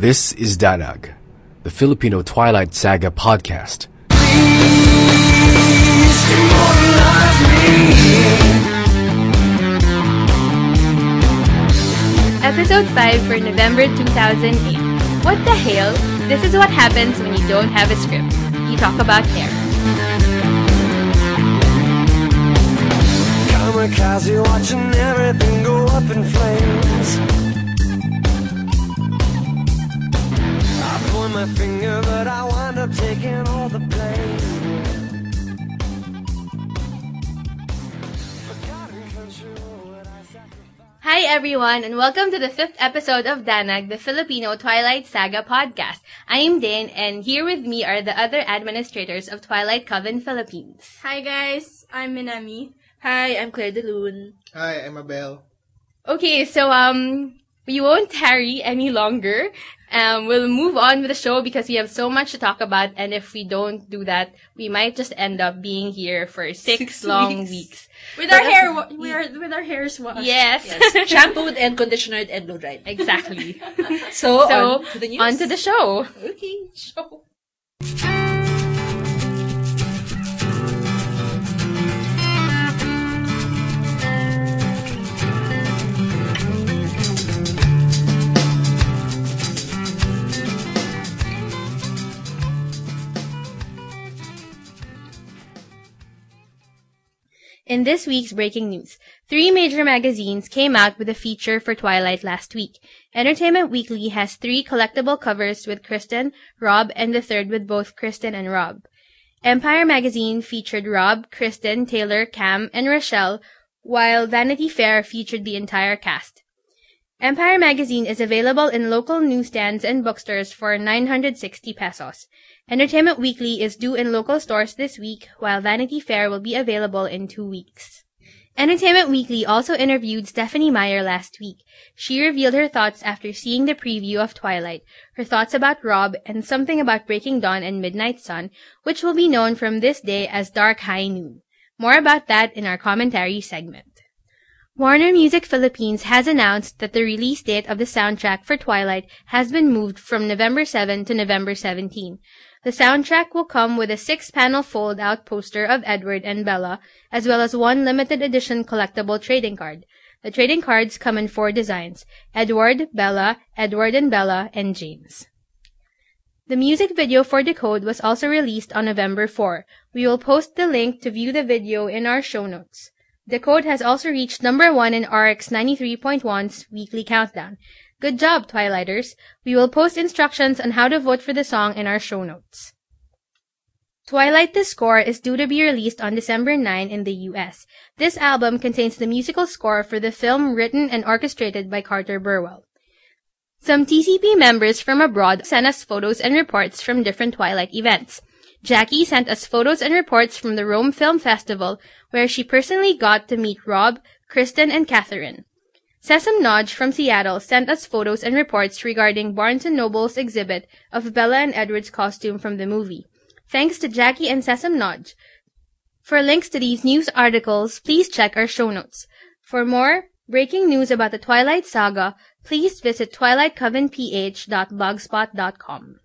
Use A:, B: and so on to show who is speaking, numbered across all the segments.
A: This is Danag, the Filipino Twilight Saga podcast.
B: Episode 5 for November 2008. What the hell? This is what happens when you don't have a script. You talk about hair.
C: Kamikaze watching everything go up in flames. I point my finger, but I wind up taking all the blame.
B: Hi everyone, and welcome to the 5th episode of Danag, the Filipino Twilight Saga podcast. I'm Dane, and here with me are the other administrators of Twilight Coven Philippines.
D: Hi guys, I'm Minami.
E: Hi, I'm Claire De Lune.
F: Hi, I'm Abel.
B: Okay, so we won't tarry any longer. We'll move on with the show because we have so much to talk about, and if we don't do that, we might just end up being here for six long weeks.
D: With our hair, with our hairs washed.
B: Yes.
E: Shampooed and conditioned and blow dried.
B: Exactly.
E: So on to the news.
B: On to the show.
E: Okay, show.
B: In this week's breaking news, 3 major magazines came out with a feature for Twilight last week. Entertainment Weekly has 3 collectible covers with Kristen, Rob, and the third with both Kristen and Rob. Empire Magazine featured Rob, Kristen, Taylor, Cam, and Rochelle, while Vanity Fair featured the entire cast. Empire Magazine is available in local newsstands and bookstores for 960 pesos. Entertainment Weekly is due in local stores this week, while Vanity Fair will be available in 2 weeks. Entertainment Weekly also interviewed Stephenie Meyer last week. She revealed her thoughts after seeing the preview of Twilight, her thoughts about Rob, and something about Breaking Dawn and Midnight Sun, which will be known from this day as Dark High Noon. More about that in our commentary segment. Warner Music Philippines has announced that the release date of the soundtrack for Twilight has been moved from November 7 to November 17. The soundtrack will come with a 6-panel fold-out poster of Edward and Bella, as well as 1 limited edition collectible trading card. The trading cards come in 4 designs: Edward, Bella, Edward and Bella, and James. The music video for Decode was also released on November 4. We will post the link to view the video in our show notes. Decode has also reached number 1 in RX 93.1's weekly countdown. Good job, Twilighters! We will post instructions on how to vote for the song in our show notes. Twilight the Score is due to be released on December 9 in the US. This album contains the musical score for the film written and orchestrated by Carter Burwell. Some TCP members from abroad sent us photos and reports from different Twilight events. Jackie sent us photos and reports from the Rome Film Festival, where she personally got to meet Rob, Kristen, and Catherine. Sesame Nodge from Seattle sent us photos and reports regarding Barnes & Noble's exhibit of Bella and Edward's costume from the movie. Thanks to Jackie and Sesame Nodge. For links to these news articles, please check our show notes. For more breaking news about the Twilight Saga, please visit twilightcovenph.blogspot.com.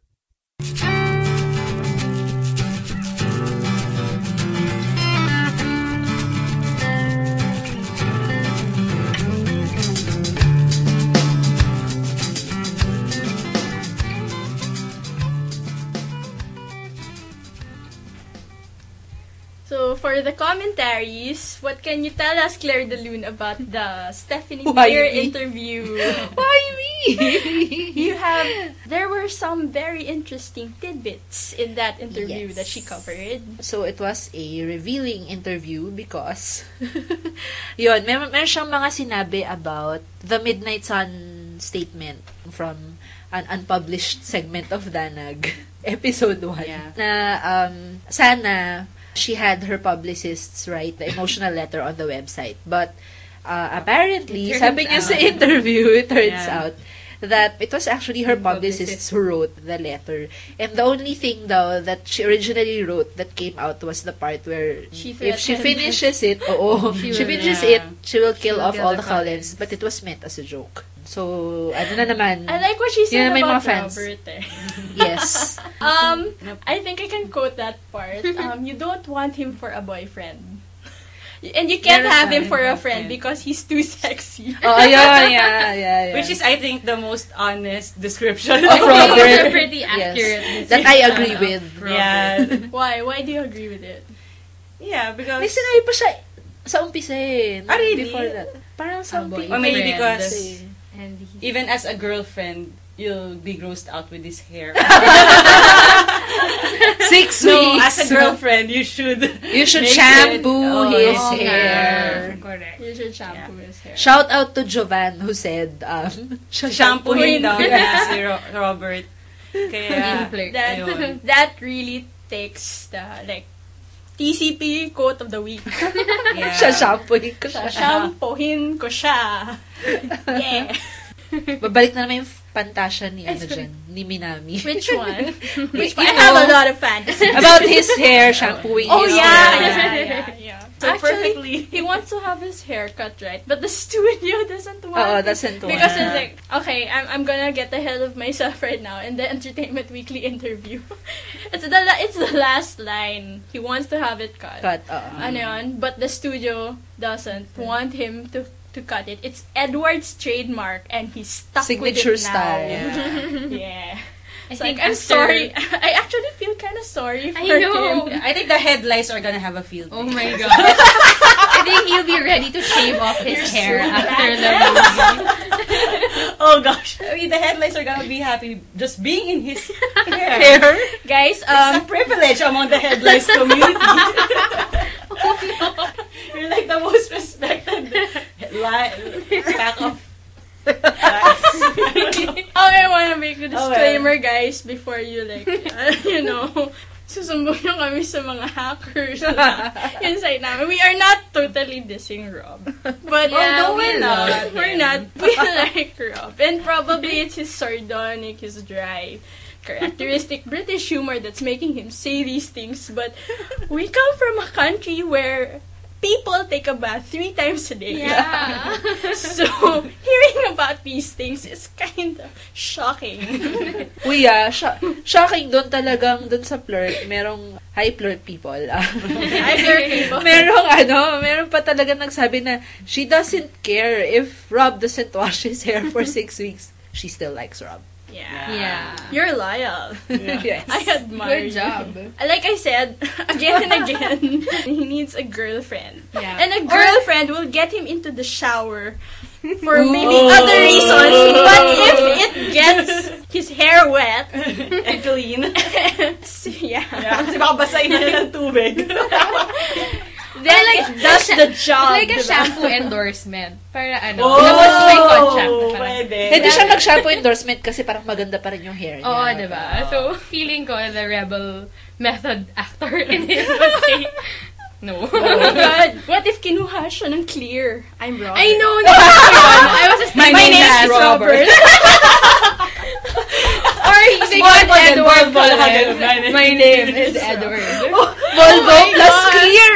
D: So for the commentaries, what can you tell us, Claire De Lune, about the Stephenie
E: Why
D: Meyer
E: me?
D: interview?
E: Why me?
D: There were some very interesting tidbits in that interview
E: Yes.
D: that she covered.
E: So it was a revealing interview because yun, meron siyang mga sinabi about the Midnight Sun statement from an unpublished segment of Danag, episode 1.
B: Yeah.
E: Na sana she had her publicists write the emotional letter on the website. But apparently, sabi niya sa interview, it turns out that it was actually her publicists who wrote the letter. And the only thing, though, that she originally wrote that came out was the part where if she finishes it, she will kill off all the Cullens. But it was meant as a joke. So, ano na naman.
D: I like what she said
E: Yun, may
D: about
E: mga fans.
D: Robert.
E: Yes.
D: I think I can quote that part. You don't want him for a boyfriend. And you can't have him for a friend because he's too sexy.
E: Oh, ayun, yeah.
F: Which is, I think, the most honest description
E: Of Robert.
B: It's a pretty accurate.
E: Yes. That I agree with.
F: Yeah.
D: Why? Why do you agree with it?
F: Yeah, because...
E: May sinabi pa siya sa umpisa eh.
F: Ah, really?
E: Before that. Parang something.
F: Or maybe
B: Friend.
F: because
B: And
F: even as a girlfriend, you'll be grossed out with his hair.
E: 6
F: No,
E: weeks.
F: as a girlfriend, you should
E: You should
F: make
E: shampoo
F: it-
E: his hair.
B: Correct.
D: You should shampoo his hair.
E: Shout out to Jovan who said,
F: shampooing down si Robert. Kaya,
B: Flirt.
F: ayun.
D: That really takes the TCP quote of the week.
F: Yeah.
E: Siya shampooing ko siya.
D: Shampoohin ko siya. Yeah.
E: Babalik na naman yung pantasya ni ni Minami.
D: Which one?
E: Which
D: I have a lot of fantasies.
E: About his hair, shampooing
D: Oh,
E: his
D: yeah.
E: hair.
D: Yeah.
F: So
D: Actually, he wants to have his hair cut right, but the studio doesn't want
E: Oo,
D: it.
E: doesn't want.
D: Because it's like, okay, I'm gonna get ahead of myself right now in the Entertainment Weekly interview. It's the last line. He wants to have it cut. Ano yun? But the studio doesn't want him to cut it. It's Edward's trademark, and he's stuck
E: Signature
D: with it now.
E: style.
D: Yeah.
B: I
D: It's
B: think
D: like, I'm
B: after-
D: sorry. I actually feel kind of sorry for
B: I know.
D: him.
F: I think the headlights are gonna have a field
B: Oh
F: day.
B: my god. I think he'll be ready to shave off his hair after the movie.
F: Oh gosh. I mean, the headlights are gonna be happy just being in his hair.
D: Guys,
F: It's a privilege among the headlights community. You're like the most respected pack of
D: I want to make a disclaimer, guys, before you susumbong nyo kami sa mga hackers. Yun side namin. We are not totally dissing Rob. But
F: Although we're not.
D: We're not. We like Rob. And probably it's his sardonic, his dry, characteristic British humor that's making him say these things. But we come from a country where people take a bath 3 times a day.
B: Yeah.
D: So, hearing about these things is kind of shocking.
E: Uy, shocking doon talagang, doon sa flirt, merong high flirt people.
D: I hear people.
E: Meron pa talaga nagsabi na she doesn't care if Rob doesn't wash his hair for 6 weeks. She still likes Rob.
B: Yeah.
D: You're loyal.
E: Yes.
D: I admire
B: Good
D: you.
B: job.
D: Like I said, again and again, he needs a girlfriend.
B: Yeah.
D: And a girlfriend will get him into the shower for maybe other reasons. But if it gets his hair wet,
F: and clean.
D: yeah.
F: Kasi baka basahin na ng tubig.
D: Then that's the job.
B: Like a
D: diba?
B: shampoo endorsement. Para
F: Oh,
B: labas mo yung contract. na parang,
F: pwede.
E: Hindi siya mag-shampoo endorsement kasi parang maganda pa rin yung hair niya.
B: Oo, diba? So, feeling ko, the rebel method actor in him would say, no.
D: Oh my God. What if kinuha siya ng clear? I'm wrong.
B: I know, no. I was just
F: My name is Robert.
B: Or they got Edward. My name is Edward.
E: Volvo plus clear!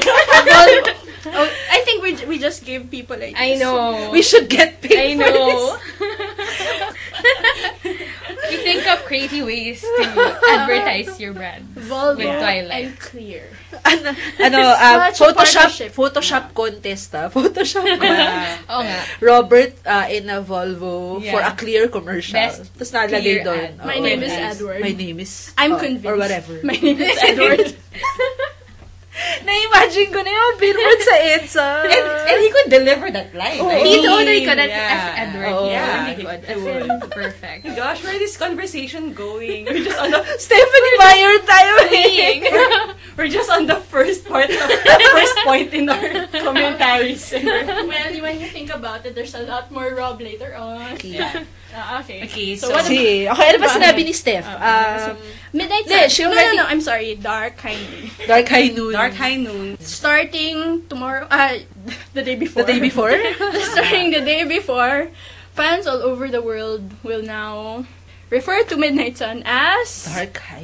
D: I think we just give people ideas.
B: I know.
E: We should get paid
B: I
E: for
B: know.
E: this.
B: We think of crazy ways to advertise your brand.
D: Volvo
B: With Twilight.
D: and clear. Such a partnership.
E: Photoshop contest, Photoshop contest.
B: Oo nga.
E: Robert in a Volvo
B: Yeah.
E: for a clear commercial.
B: Best
E: Tapos nalagay
B: clear
E: doon.
B: ad.
D: My
E: oo,
D: name is
E: yes.
D: Edward.
E: My name is...
D: I'm
E: oh,
D: convinced.
E: Or whatever.
D: My name is Edward.
E: Na-imagine ko na yung billboard sa EDSA.
F: And he could deliver that line.
E: Oh,
F: right?
B: He totally could as
F: Yeah.
B: Edward.
E: Oh,
B: Yeah,
F: yeah.
B: he could. As in, perfect.
F: Gosh, where is this conversation going? We're just on the
E: Stephanie Meyer tayo
F: we're just on the first point in our commentaries.
D: Well, when you think about it, there's a lot more Rob later on.
E: Yeah.
D: Okay.
F: Okay,
D: So
F: so
D: what
E: Okay, ano ba sinabi ni Steph?
D: Midnight
E: Hindi,
D: Sun.
E: she
D: No,
E: already-
D: I'm sorry. Dark Kindly.
E: Dark High Noon.
F: Dark High Noon.
D: Starting tomorrow, the day before.
E: The day before?
D: Starting the day before, fans all over the world will now refer to Midnight Sun as
E: Dark High Noon.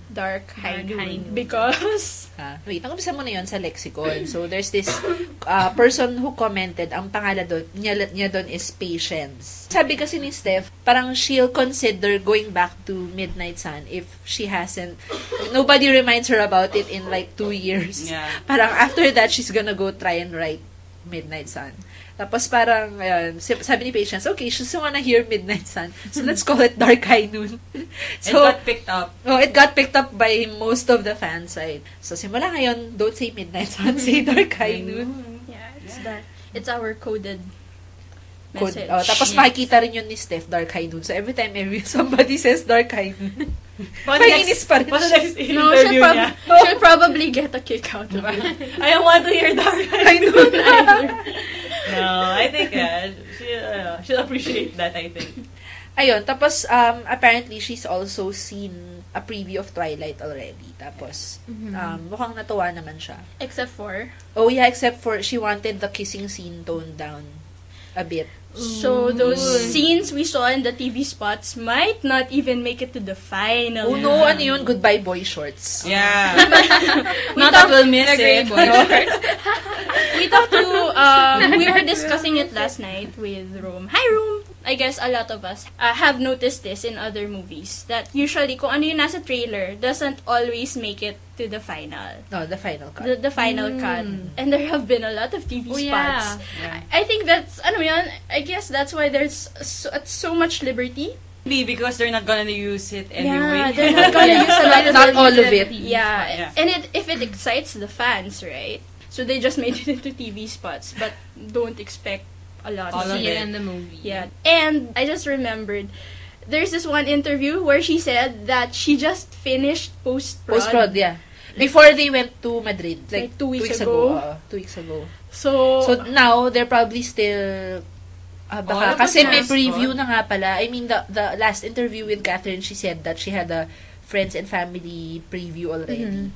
D: Dark High
B: Dark High
D: Noon.
B: Noon.
D: Because...
E: Wait, nag-umpisa mo na yun sa lexicon. So, there's this person who commented, ang pangalan niya doon is Patience. Sabi kasi ni Steph, parang she'll consider going back to Midnight Sun if she hasn't, nobody reminds her about it in like 2 years.
F: Yeah.
E: Parang after that, she's gonna go try and write Midnight Sun. Tapos parang, sabi ni Patience, okay, she's wanna hear Midnight Sun. So, let's call it Dark High Noon. So,
F: it got picked up.
E: Oh, it got picked up by most of the fan side. So, simula ngayon, don't say Midnight Sun, say Dark High Noon.
D: Yeah, it's our coded
E: Code.
D: message.
E: Oh, tapos makikita rin yun ni Steph, Dark High Noon. So, every time somebody says Dark High Noon, Painis pa rin
F: What's the next
D: No,
F: interview niya?
D: she'll probably get a kick out of it.
F: I don't want to hear Dark High Noon either. No, I think she'll appreciate that, I think.
E: Ayun, tapos apparently she's also seen a preview of Twilight already. Tapos mukhang natuwa naman siya.
D: Except for...
E: Oh yeah, except for she wanted the kissing scene toned down a bit.
D: So, those scenes we saw in the TV spots might not even make it to the final.
E: Oh no, ano yun? Goodbye boy shorts.
F: Yeah. Not that we'll miss it.
D: We talked to, we were discussing it last night with Rome. Hi, Rome! I guess a lot of us have noticed this in other movies, that usually, kung ano yung nasa trailer, doesn't always make it to the final.
E: No, the final cut.
D: The final cut. And there have been a lot of TV spots.
B: Yeah.
D: I think that's, I guess that's why there's so much liberty.
F: Maybe because they're not gonna use it anyway.
D: Yeah, they're not gonna use a lot of
E: Not all of it.
D: Yeah, and if it excites the fans, right? So they just made it into TV spots, but don't expect a lot
F: All
D: of
F: of
B: See
F: it.
B: it in the movie.
D: Yeah, and I just remembered there's this one interview where she said that she just finished post-prod.
E: Yeah. Before they went to Madrid.
D: Like 2
E: 2 weeks
D: weeks ago.
E: 2 weeks ago.
D: So
E: Now, they're probably still... baka,
F: but
E: kasi may
F: yes,
E: preview na nga pala. I mean, the last interview with Catherine, she said that she had a friends and family preview already.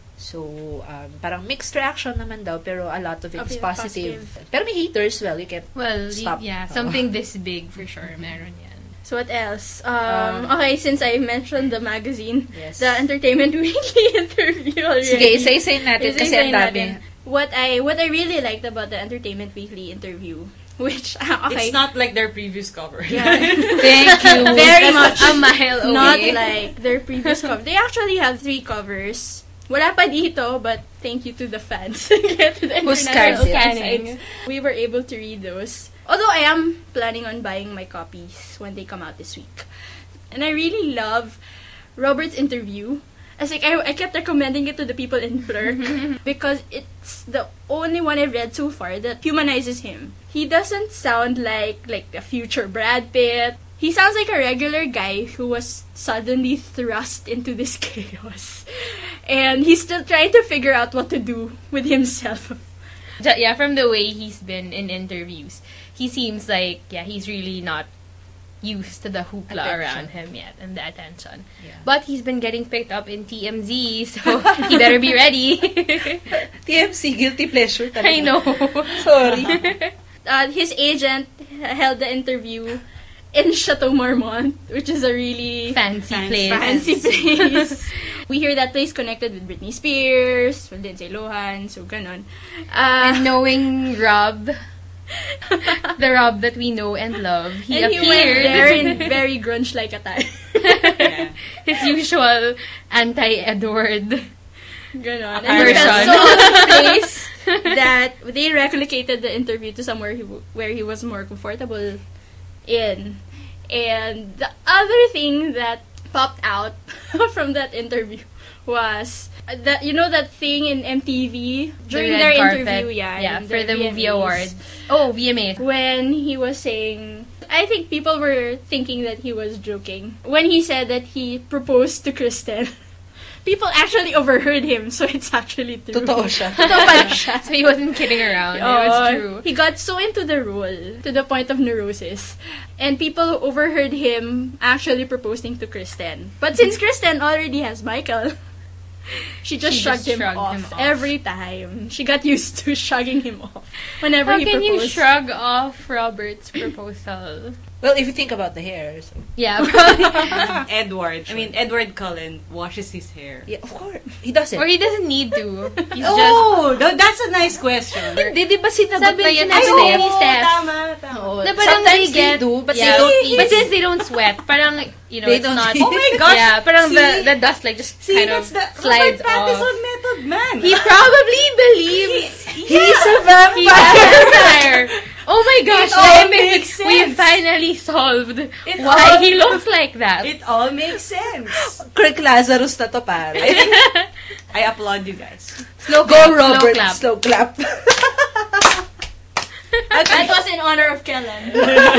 E: So, parang mixed reaction naman daw, pero a lot of it is positive. Pero may haters, well, you can't stop.
B: Something this big for sure, meron yan.
D: So what else? Okay, since I mentioned the magazine,
E: Yes.
D: the Entertainment Weekly interview already.
E: Sige, say natin kasi ang dami.
D: What I really liked about the Entertainment Weekly interview, which okay,
F: It's not like their previous cover.
E: Thank you.
D: very much
B: A mile away.
D: not like their previous cover. They actually have 3 covers. Wala pa dito, but thank you to the fans. To the
E: Who scanned
D: international
E: it.
D: fan sites. We were able to read those. Although I am planning on buying my copies when they come out this week. And I really love Robert's interview. As like I kept recommending it to the people in Blur because it's the only one I've read so far that humanizes him. He doesn't sound like a future Brad Pitt. He sounds like a regular guy who was suddenly thrust into this chaos. And he's still trying to figure out what to do with himself.
B: Yeah, from the way he's been in interviews, he seems like, he's really not used to the hoopla
E: Attention.
B: around him yet and the attention.
E: Yeah.
B: But he's been getting picked up in TMZ, so he better be ready.
E: TMC, guilty pleasure talaga.
B: I know.
E: Sorry.
D: His agent held the interview in Chateau Marmont, which is a really
B: Fancy place.
D: fancy place. We hear that place connected with Britney Spears, with Lindsay Lohan, so ganon.
B: And knowing Rob, the Rob that we know and love, he
D: and
B: appeared.
D: he went there in very grunge-like attire.
F: Yeah.
B: His usual anti-Edward
D: Ganon. And
B: version.
D: it felt so out of place that they replicated the interview to somewhere where he was more comfortable in. And the other thing that popped out from that interview was that that thing in MTV during
B: red
D: their
B: carpet.
D: interview,
B: for
D: in
B: the movie
D: VMAs,
B: awards. Oh, VMAs.
D: when he was saying, I think people were thinking that he was joking when he said that he proposed to Kristen. People actually overheard him, so it's actually true.
E: Totoo siya.
D: Totoo pala siya.
B: So he wasn't kidding around. It was true.
D: He got so into the role to the point of neurosis. And people overheard him actually proposing to Kristen. But since Kristen already has Michael, she just shrugged him off every time. She got used to shrugging him off whenever he proposed.
B: How can you shrug off Robert's proposal?
E: Well, if you think about the hair. So.
B: Yeah, probably.
F: Edward Cullen washes his hair.
E: Yeah, of course. He doesn't.
B: Or he doesn't need to. He's
F: That's a nice question.
E: Hindi, di ba sinagot na yan ni
B: Steph?
E: Steph?
F: Tama.
B: Na
E: Sometimes they do, but they don't eat.
B: But since they don't sweat, parang, you know,
E: They
B: it's
E: don't
B: not...
E: eat.
F: Oh my gosh!
B: Yeah, parang the dust like just kind of slides
F: Robert Pattinson
B: off.
F: method, man.
B: He probably believes
E: He's a
B: he's a
E: vampire.
B: vampire. Oh my gosh,
F: It all
B: I
F: makes
B: we
F: sense.
B: finally solved why he looks like that.
F: It all makes sense.
E: Kirk Lazarus na to, pare.
F: I applaud you guys.
E: Go, Robert.
B: clap.
E: Slow clap.
D: That was in honor of Kellen.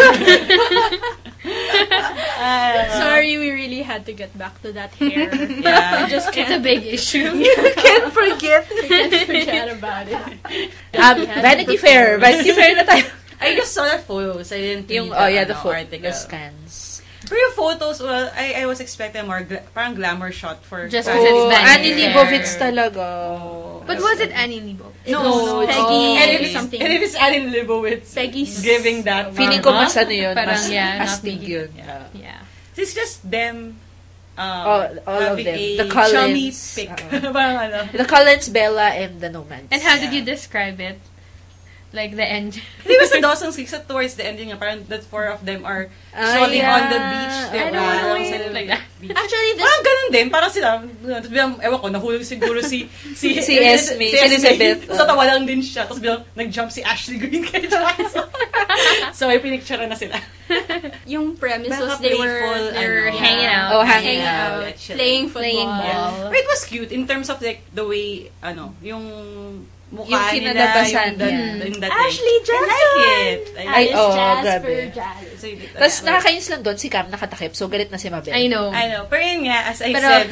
D: Sorry, we really had to get back to that hair.
F: Yeah.
D: Just
B: It's a big issue.
E: Can't forget.
D: forget about it.
E: Vanity Fair. Vanity Fair na tayo.
F: I just saw the photos. I didn't read
E: The
F: article.
E: the scans.
F: For your photos, well, I was expecting more parang glamour shot for
B: Just
F: Vanity
B: because it's
F: Fair.
B: Vanity
E: Annie
B: Fair.
E: Leibovitz talaga.
B: But was it Annie Leibovitz?
F: No,
D: Peggy
F: and it is
D: something.
F: And it is Annie Leibovitz.
D: Peggy's
F: giving that.
E: Feeling ko mas ano yun,
B: Parang,
E: mas
B: yeah, not
E: astig
B: big.
E: yun.
B: Yeah.
F: It's just them.
E: All of
F: having
E: them.
F: a
E: The Cullens.
F: chummy pic. Parang ano.
E: The Cullens, Bella, and the Nomads.
B: And how did you describe it? Like the end.
F: Di ba sa Dawson's Creek, sa towards the ending nga, parang the four of them are strolling on the beach.
B: I don't know it like that.
D: Actually, this
F: Parang ganun din. Parang sila, bilang, ewan ko, nahulog siguro si
E: Esme, si Elizabeth.
F: Tapos natawa lang din siya. Tapos bilang, nag-jump si Ashley Green kay Jackson. So, may pinicture na sila.
D: yung premise
F: Baka
D: was they
F: playful,
D: were
B: hanging out.
E: Oh, hanging out.
D: playing football.
B: ball.
F: But it was cute in terms of like the way, yung mukha
E: Yung
F: nila,
E: kinalabasan
F: yung that
D: Ashley Jackson!
F: I like it.
E: Ay, grabe.
D: Jazz.
E: Tapos nakakainis lang doon, si Cam nakatakip, so galit na si Mabel.
B: I know.
F: Pero yun nga, as I
B: Pero-
F: said,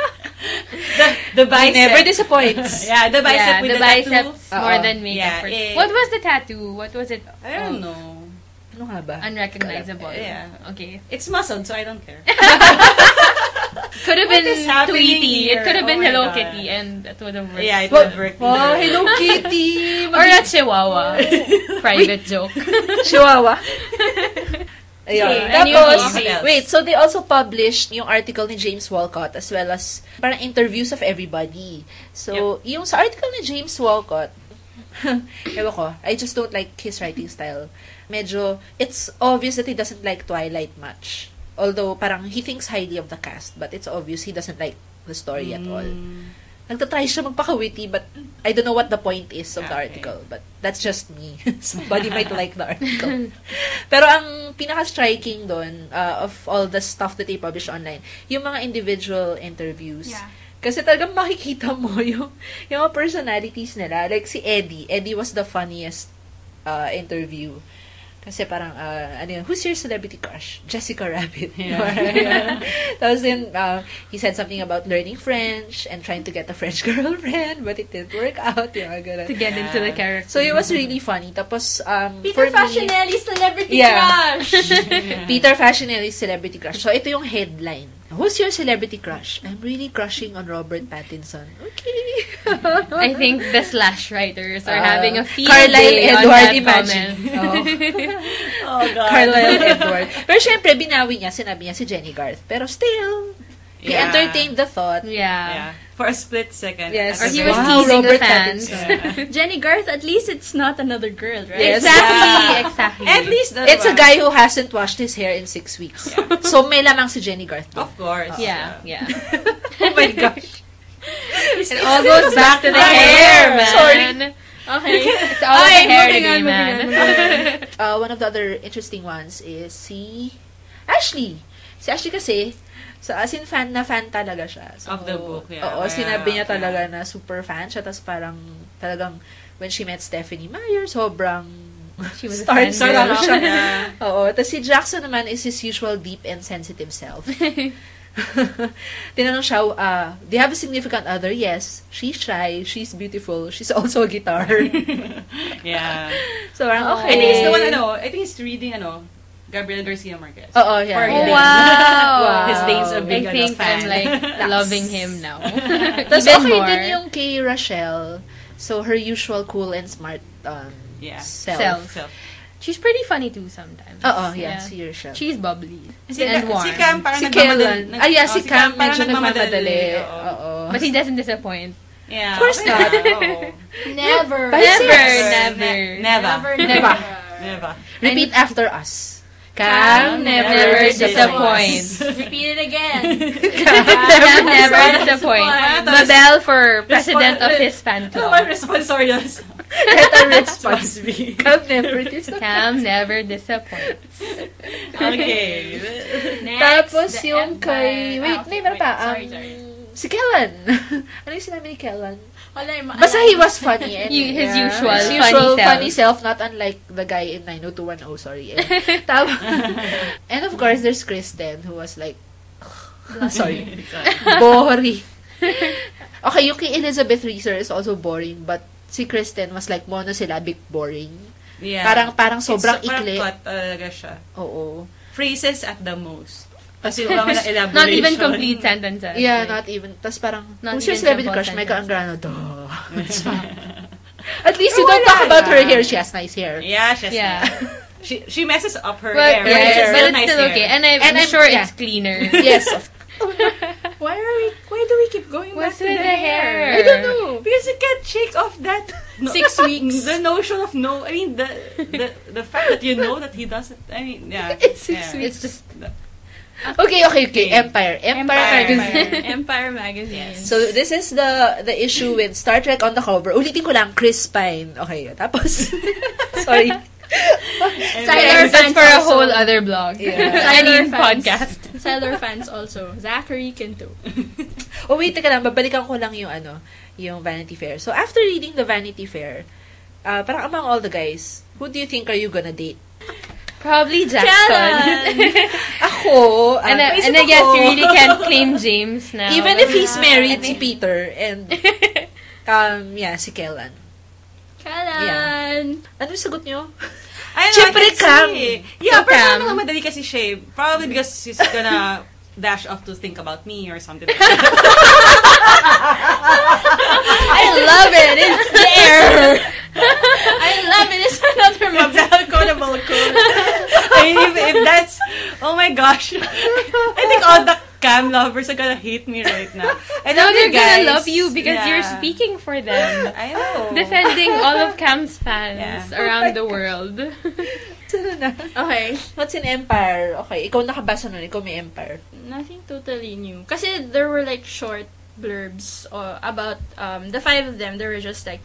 F: the
E: He
F: bicep.
E: never disappoints.
F: Yeah, the bicep
B: Yeah,
F: with
B: the
F: the tattoo.
B: biceps more
E: Oo.
B: than makeup.
F: Yeah,
B: What was the tattoo? What was it?
F: I don't know.
E: Ano nga ba?
B: Unrecognizable.
F: Yeah.
B: Okay.
F: It's muscled, so I don't care.
B: Could have
F: What
B: been
F: is happening
B: Tweety.
F: here?
B: It could have been
F: Oh my
B: Hello
F: God.
B: Kitty, and that would have worked.
F: Yeah, it would work.
E: Wow, Hello Kitty!
B: Or a Chihuahua. Private joke.
E: Chihuahua. Ayun.
B: Okay,
E: Tapos,
F: anyway.
E: wait, so they also published yung article ni James Walcott as well as parang interviews of everybody. So, yung sa article ni James Walcott, ewan ko, I just don't like his writing style. Medyo, it's obvious that he doesn't like Twilight much. Although, parang he thinks highly of the cast, but it's obvious he doesn't like the story at all. Nagtatry siya magpaka-witty, but I don't know what the point is of the article. But that's just me. Somebody might like the article. Pero ang pinaka-striking doon, of all the stuff that they publish online, yung mga individual interviews.
D: Yeah.
E: Kasi talagang makikita mo yung mga personalities nila. Like si Eddie. Eddie was the funniest interview. Kasi parang, who's your celebrity crush? Jessica Rabbit. Yeah. Tapos then, he said something about learning French and trying to get a French girlfriend, but it didn't work out. Yung ganun.
B: To get into the character.
E: So, it was really funny. Tapos,
D: Peter
E: for me,
D: Facinelli's celebrity
E: Yeah.
D: crush!
E: Peter Facinelli's celebrity crush. So, ito yung headline. Who's your celebrity crush? I'm really crushing on Robert Pattinson. Okay.
B: I think the slash writers are having a field
E: Carlisle
B: day on
E: Edward,
B: that
E: imagine.
B: comment.
F: Oh, God.
E: Carlisle Edward. Pero syempre, binawi niya, sinabi niya si Jenny Garth. Pero still, he
F: Yeah.
E: entertained the thought.
F: Yeah. For a split second.
E: Yes.
B: Or he
F: At
B: was
F: the
E: Wow,
B: teasing
E: Robert
B: the fans.
E: Pattinson.
D: Jenny Garth, at least it's not another girl, right?
E: Yes.
B: Exactly.
F: At least,
E: It's a guy who hasn't washed his hair in 6 weeks. So, may lamang si Jenny Garth.
F: Of course.
B: Yeah.
E: Oh my gosh.
B: It all goes back to the hair, man.
E: Sorry.
B: Okay. It's all the hair today, man.
E: One of the other interesting ones is si Ashley. Si Ashley kasi, as in fan talaga siya. So,
F: Of the book, yeah.
E: Oo, sinabi niya
F: Yeah.
E: talaga na super fan siya. Tapos parang, talagang, when she met Stephanie Meyer, sobrang
B: She was a
E: start
B: fan
E: lang
B: girl.
E: siya.
F: Yeah.
E: Oo. Tapos si Jackson naman is his usual deep and sensitive self. Tinanong siya, do you have a significant other? Yes. She's shy. She's beautiful. She's also a guitar.
F: Yeah.
E: So, parang,
F: I
E: okay.
F: think it's the one, I think it's reading, Gabriel Garcia Marquez.
E: Oo, yeah.
F: For
E: Yeah.
F: Days.
B: Wow.
F: His Days of Being
B: I think I'm like loving him now.
E: Tapos
B: Even
E: okay
B: more.
E: din yung kay Rachelle. So, her usual cool and smart self.
B: She's pretty funny too sometimes.
E: Si Rachelle.
B: She's bubbly.
F: Si
B: and warm.
F: Si Cam parang
E: Si Kellan. Si Cam
F: parang
E: medyo nagmamadali.
F: Oo.
B: But he doesn't disappoint.
F: Yeah.
E: Of course not.
D: Never.
F: Never.
E: Repeat after us. Cam never disappoints.
D: Repeat it again.
B: Cam never disappoints. Mabel for president of his fan
F: Ano ba
B: club.
F: responsorious?
E: Let our response be. Cam never disappoints.
B: Cam never disappoints.
F: Okay.
D: Next,
E: Tapos
D: the
E: yung
D: Empire.
E: kay... Wait, may meron pa.
D: Sorry.
E: Si Kellan. Ano yung sinabi ni Kellan?
D: Wala yung
E: Basta he was funny. And,
B: His usual
E: his
B: funny self.
E: funny self, not unlike the guy in 90210, sorry. And of course, there's Kristen, who was like, sorry, boring. Okay, yung kay Elizabeth Reeser is also boring, but si Kristen was like monosyllabic boring.
F: Yeah.
E: Parang sobrang ikli.
F: Parang cut talaga siya.
E: Oo.
F: Phrases at the most. Kasi wala mo na elaboration.
B: Not even complete sentences.
E: Yeah,
B: Like,
E: not even. Tapos parang,
B: Not
E: who's your
B: even
E: celebrity
B: simple
E: crush? Michael Angrano. Duh. At least you
F: Pero
E: don't talk
F: wala
E: about her
F: lang.
E: hair. She has nice hair.
F: Yeah, she's
B: Yeah.
F: nice. She messes up her
B: But,
F: hair.
B: yeah,
F: It's
B: but
F: still
B: it's
F: nice
B: still
F: hair.
B: okay. And I'm
E: And
B: sure
E: yeah.
B: it's cleaner.
E: Yes.
D: Why do we keep going
B: What's
D: back to
B: with
D: the
B: the
D: hair?
B: hair?
E: I don't know.
F: Because you can't shake off that
D: 6 weeks.
F: The notion of no. I mean, the fact that you know that he doesn't. I mean, yeah.
E: It's 6
F: yeah.
E: weeks.
B: It's just
E: Okay. Empire Magazine.
D: Empire Magazine.
E: So, this is the issue with Star Trek on the cover. Ulitin ko lang, Chris Pine. Okay, tapos, sorry.
D: Sailor
B: that's
D: fans
B: for a
D: also.
B: whole other blog.
E: Yeah.
B: Sailor
D: Sailor
B: podcast.
D: Sailor fans also. Zachary Quinto.
E: Oh, wait, teka lang, babalikan ko lang yung Vanity Fair. So, after reading the Vanity Fair, parang among all the guys, who do you think are you gonna date?
B: Probably Jackson.
E: Ako,
B: and I
E: naisip
B: guess
E: ko,
B: you really can't claim James now.
E: even if he's married, si Peter, and, si Kellan.
D: Kalan.
E: Ano yung sagot nyo?
F: I don't
E: Siyempre,
F: know, I can
E: Cam.
F: see. Yeah,
B: So,
F: pero
B: Cam.
F: parang madali kasi siya. Probably because he's gonna dash off to think about me or something like that.
B: I love it. It's there.
D: I love it. It's another
F: Mabel quotable quote. I mean, if that's, oh my gosh. I think all the Cam lovers are gonna hate me right now. I
B: No,
F: love
B: they're
F: you guys.
B: gonna love you because
F: Yeah.
B: you're speaking for them.
F: I know.
B: Defending all of Cam's fans
F: Yeah.
B: around the world.
E: Ano na?
D: Okay.
E: What's in Empire? Okay, ikaw nakabasa nun. Ikaw may Empire.
D: Nothing totally new. Kasi there were like short blurbs about the 5 of them. They were just like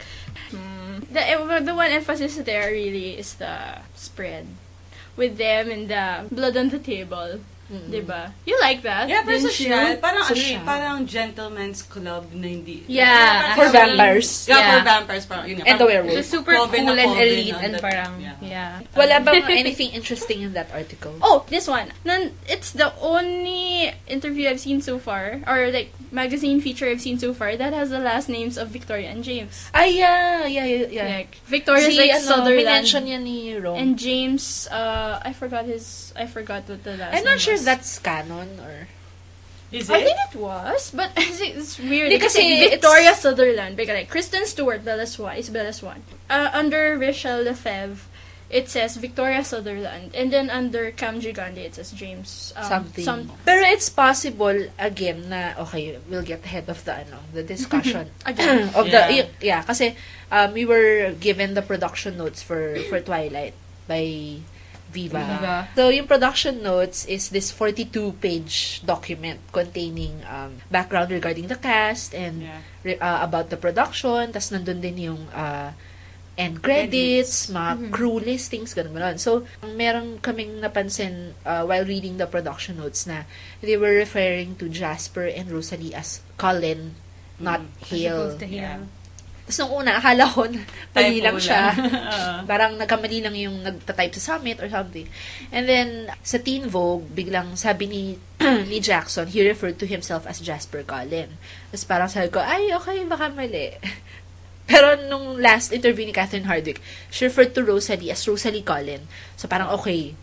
D: the one emphasis there really is the spread with them and the blood on the table. Diba? You like that?
F: Yeah, pero
D: didn't you?
F: social. Parang
E: Social.
F: parang gentleman's club na hindi.
B: Yeah,
E: For
F: Parang-
E: vampires.
F: Yeah,
B: Yeah.
F: for vampires. Parang, yun nga,
E: And the
F: parang-
E: werewolf.
B: Just super
F: Coven
B: cool
F: na
B: and
F: coven
B: elite
F: on
B: and
F: that-
B: parang,
F: yeah.
B: yeah.
E: Wala bang anything interesting in that article?
D: Oh, this one. It's the only interview I've seen so far, or like magazine feature I've seen so far that has the last names of Victoria and James.
E: Ay, yeah.
D: Like Victoria's like Sutherland.
E: Minention yan ni Rome.
D: And James, I forgot what the last
E: I'm
D: name
E: not sure
D: was.
E: if that's canon or...
F: Is
D: I
F: it?
D: think it was, but it's weird.
E: Hindi,
D: Kasi
E: kasi
D: Victoria Sutherland, because like Kristen Stewart, Bella Swan, is Bella Swan. Under Rachel Lefebvre, it says Victoria Sutherland, and then under Cam Gigande, it says James
E: something. Pero it's possible, again, na, okay, we'll get ahead of the discussion.
D: Again.
E: Of
F: Yeah.
E: kasi we were given the production notes for Twilight by Viva. So, yung production notes is this 42-page document containing background regarding the cast and about the production. Tas nandun din yung end credits, mga crew listings, ganun. So, meron kaming napansin while reading the production notes na they were referring to Jasper and Rosalie as Colin, not Hale.
B: Supposed to hear.
E: Tapos nung una, akala ko na mali lang
F: Typo
E: siya.
F: lang.
E: Parang nagkamali lang yung nagtatype sa summit or something. And then, sa Teen Vogue, biglang sabi ni ni Jackson, he referred to himself as Jasper Colin. Tapos parang sabi ko, ay, okay, baka mali. Pero nung last interview ni Catherine Hardwicke, she referred to Rosalie as Rosalie Colin. So parang okay.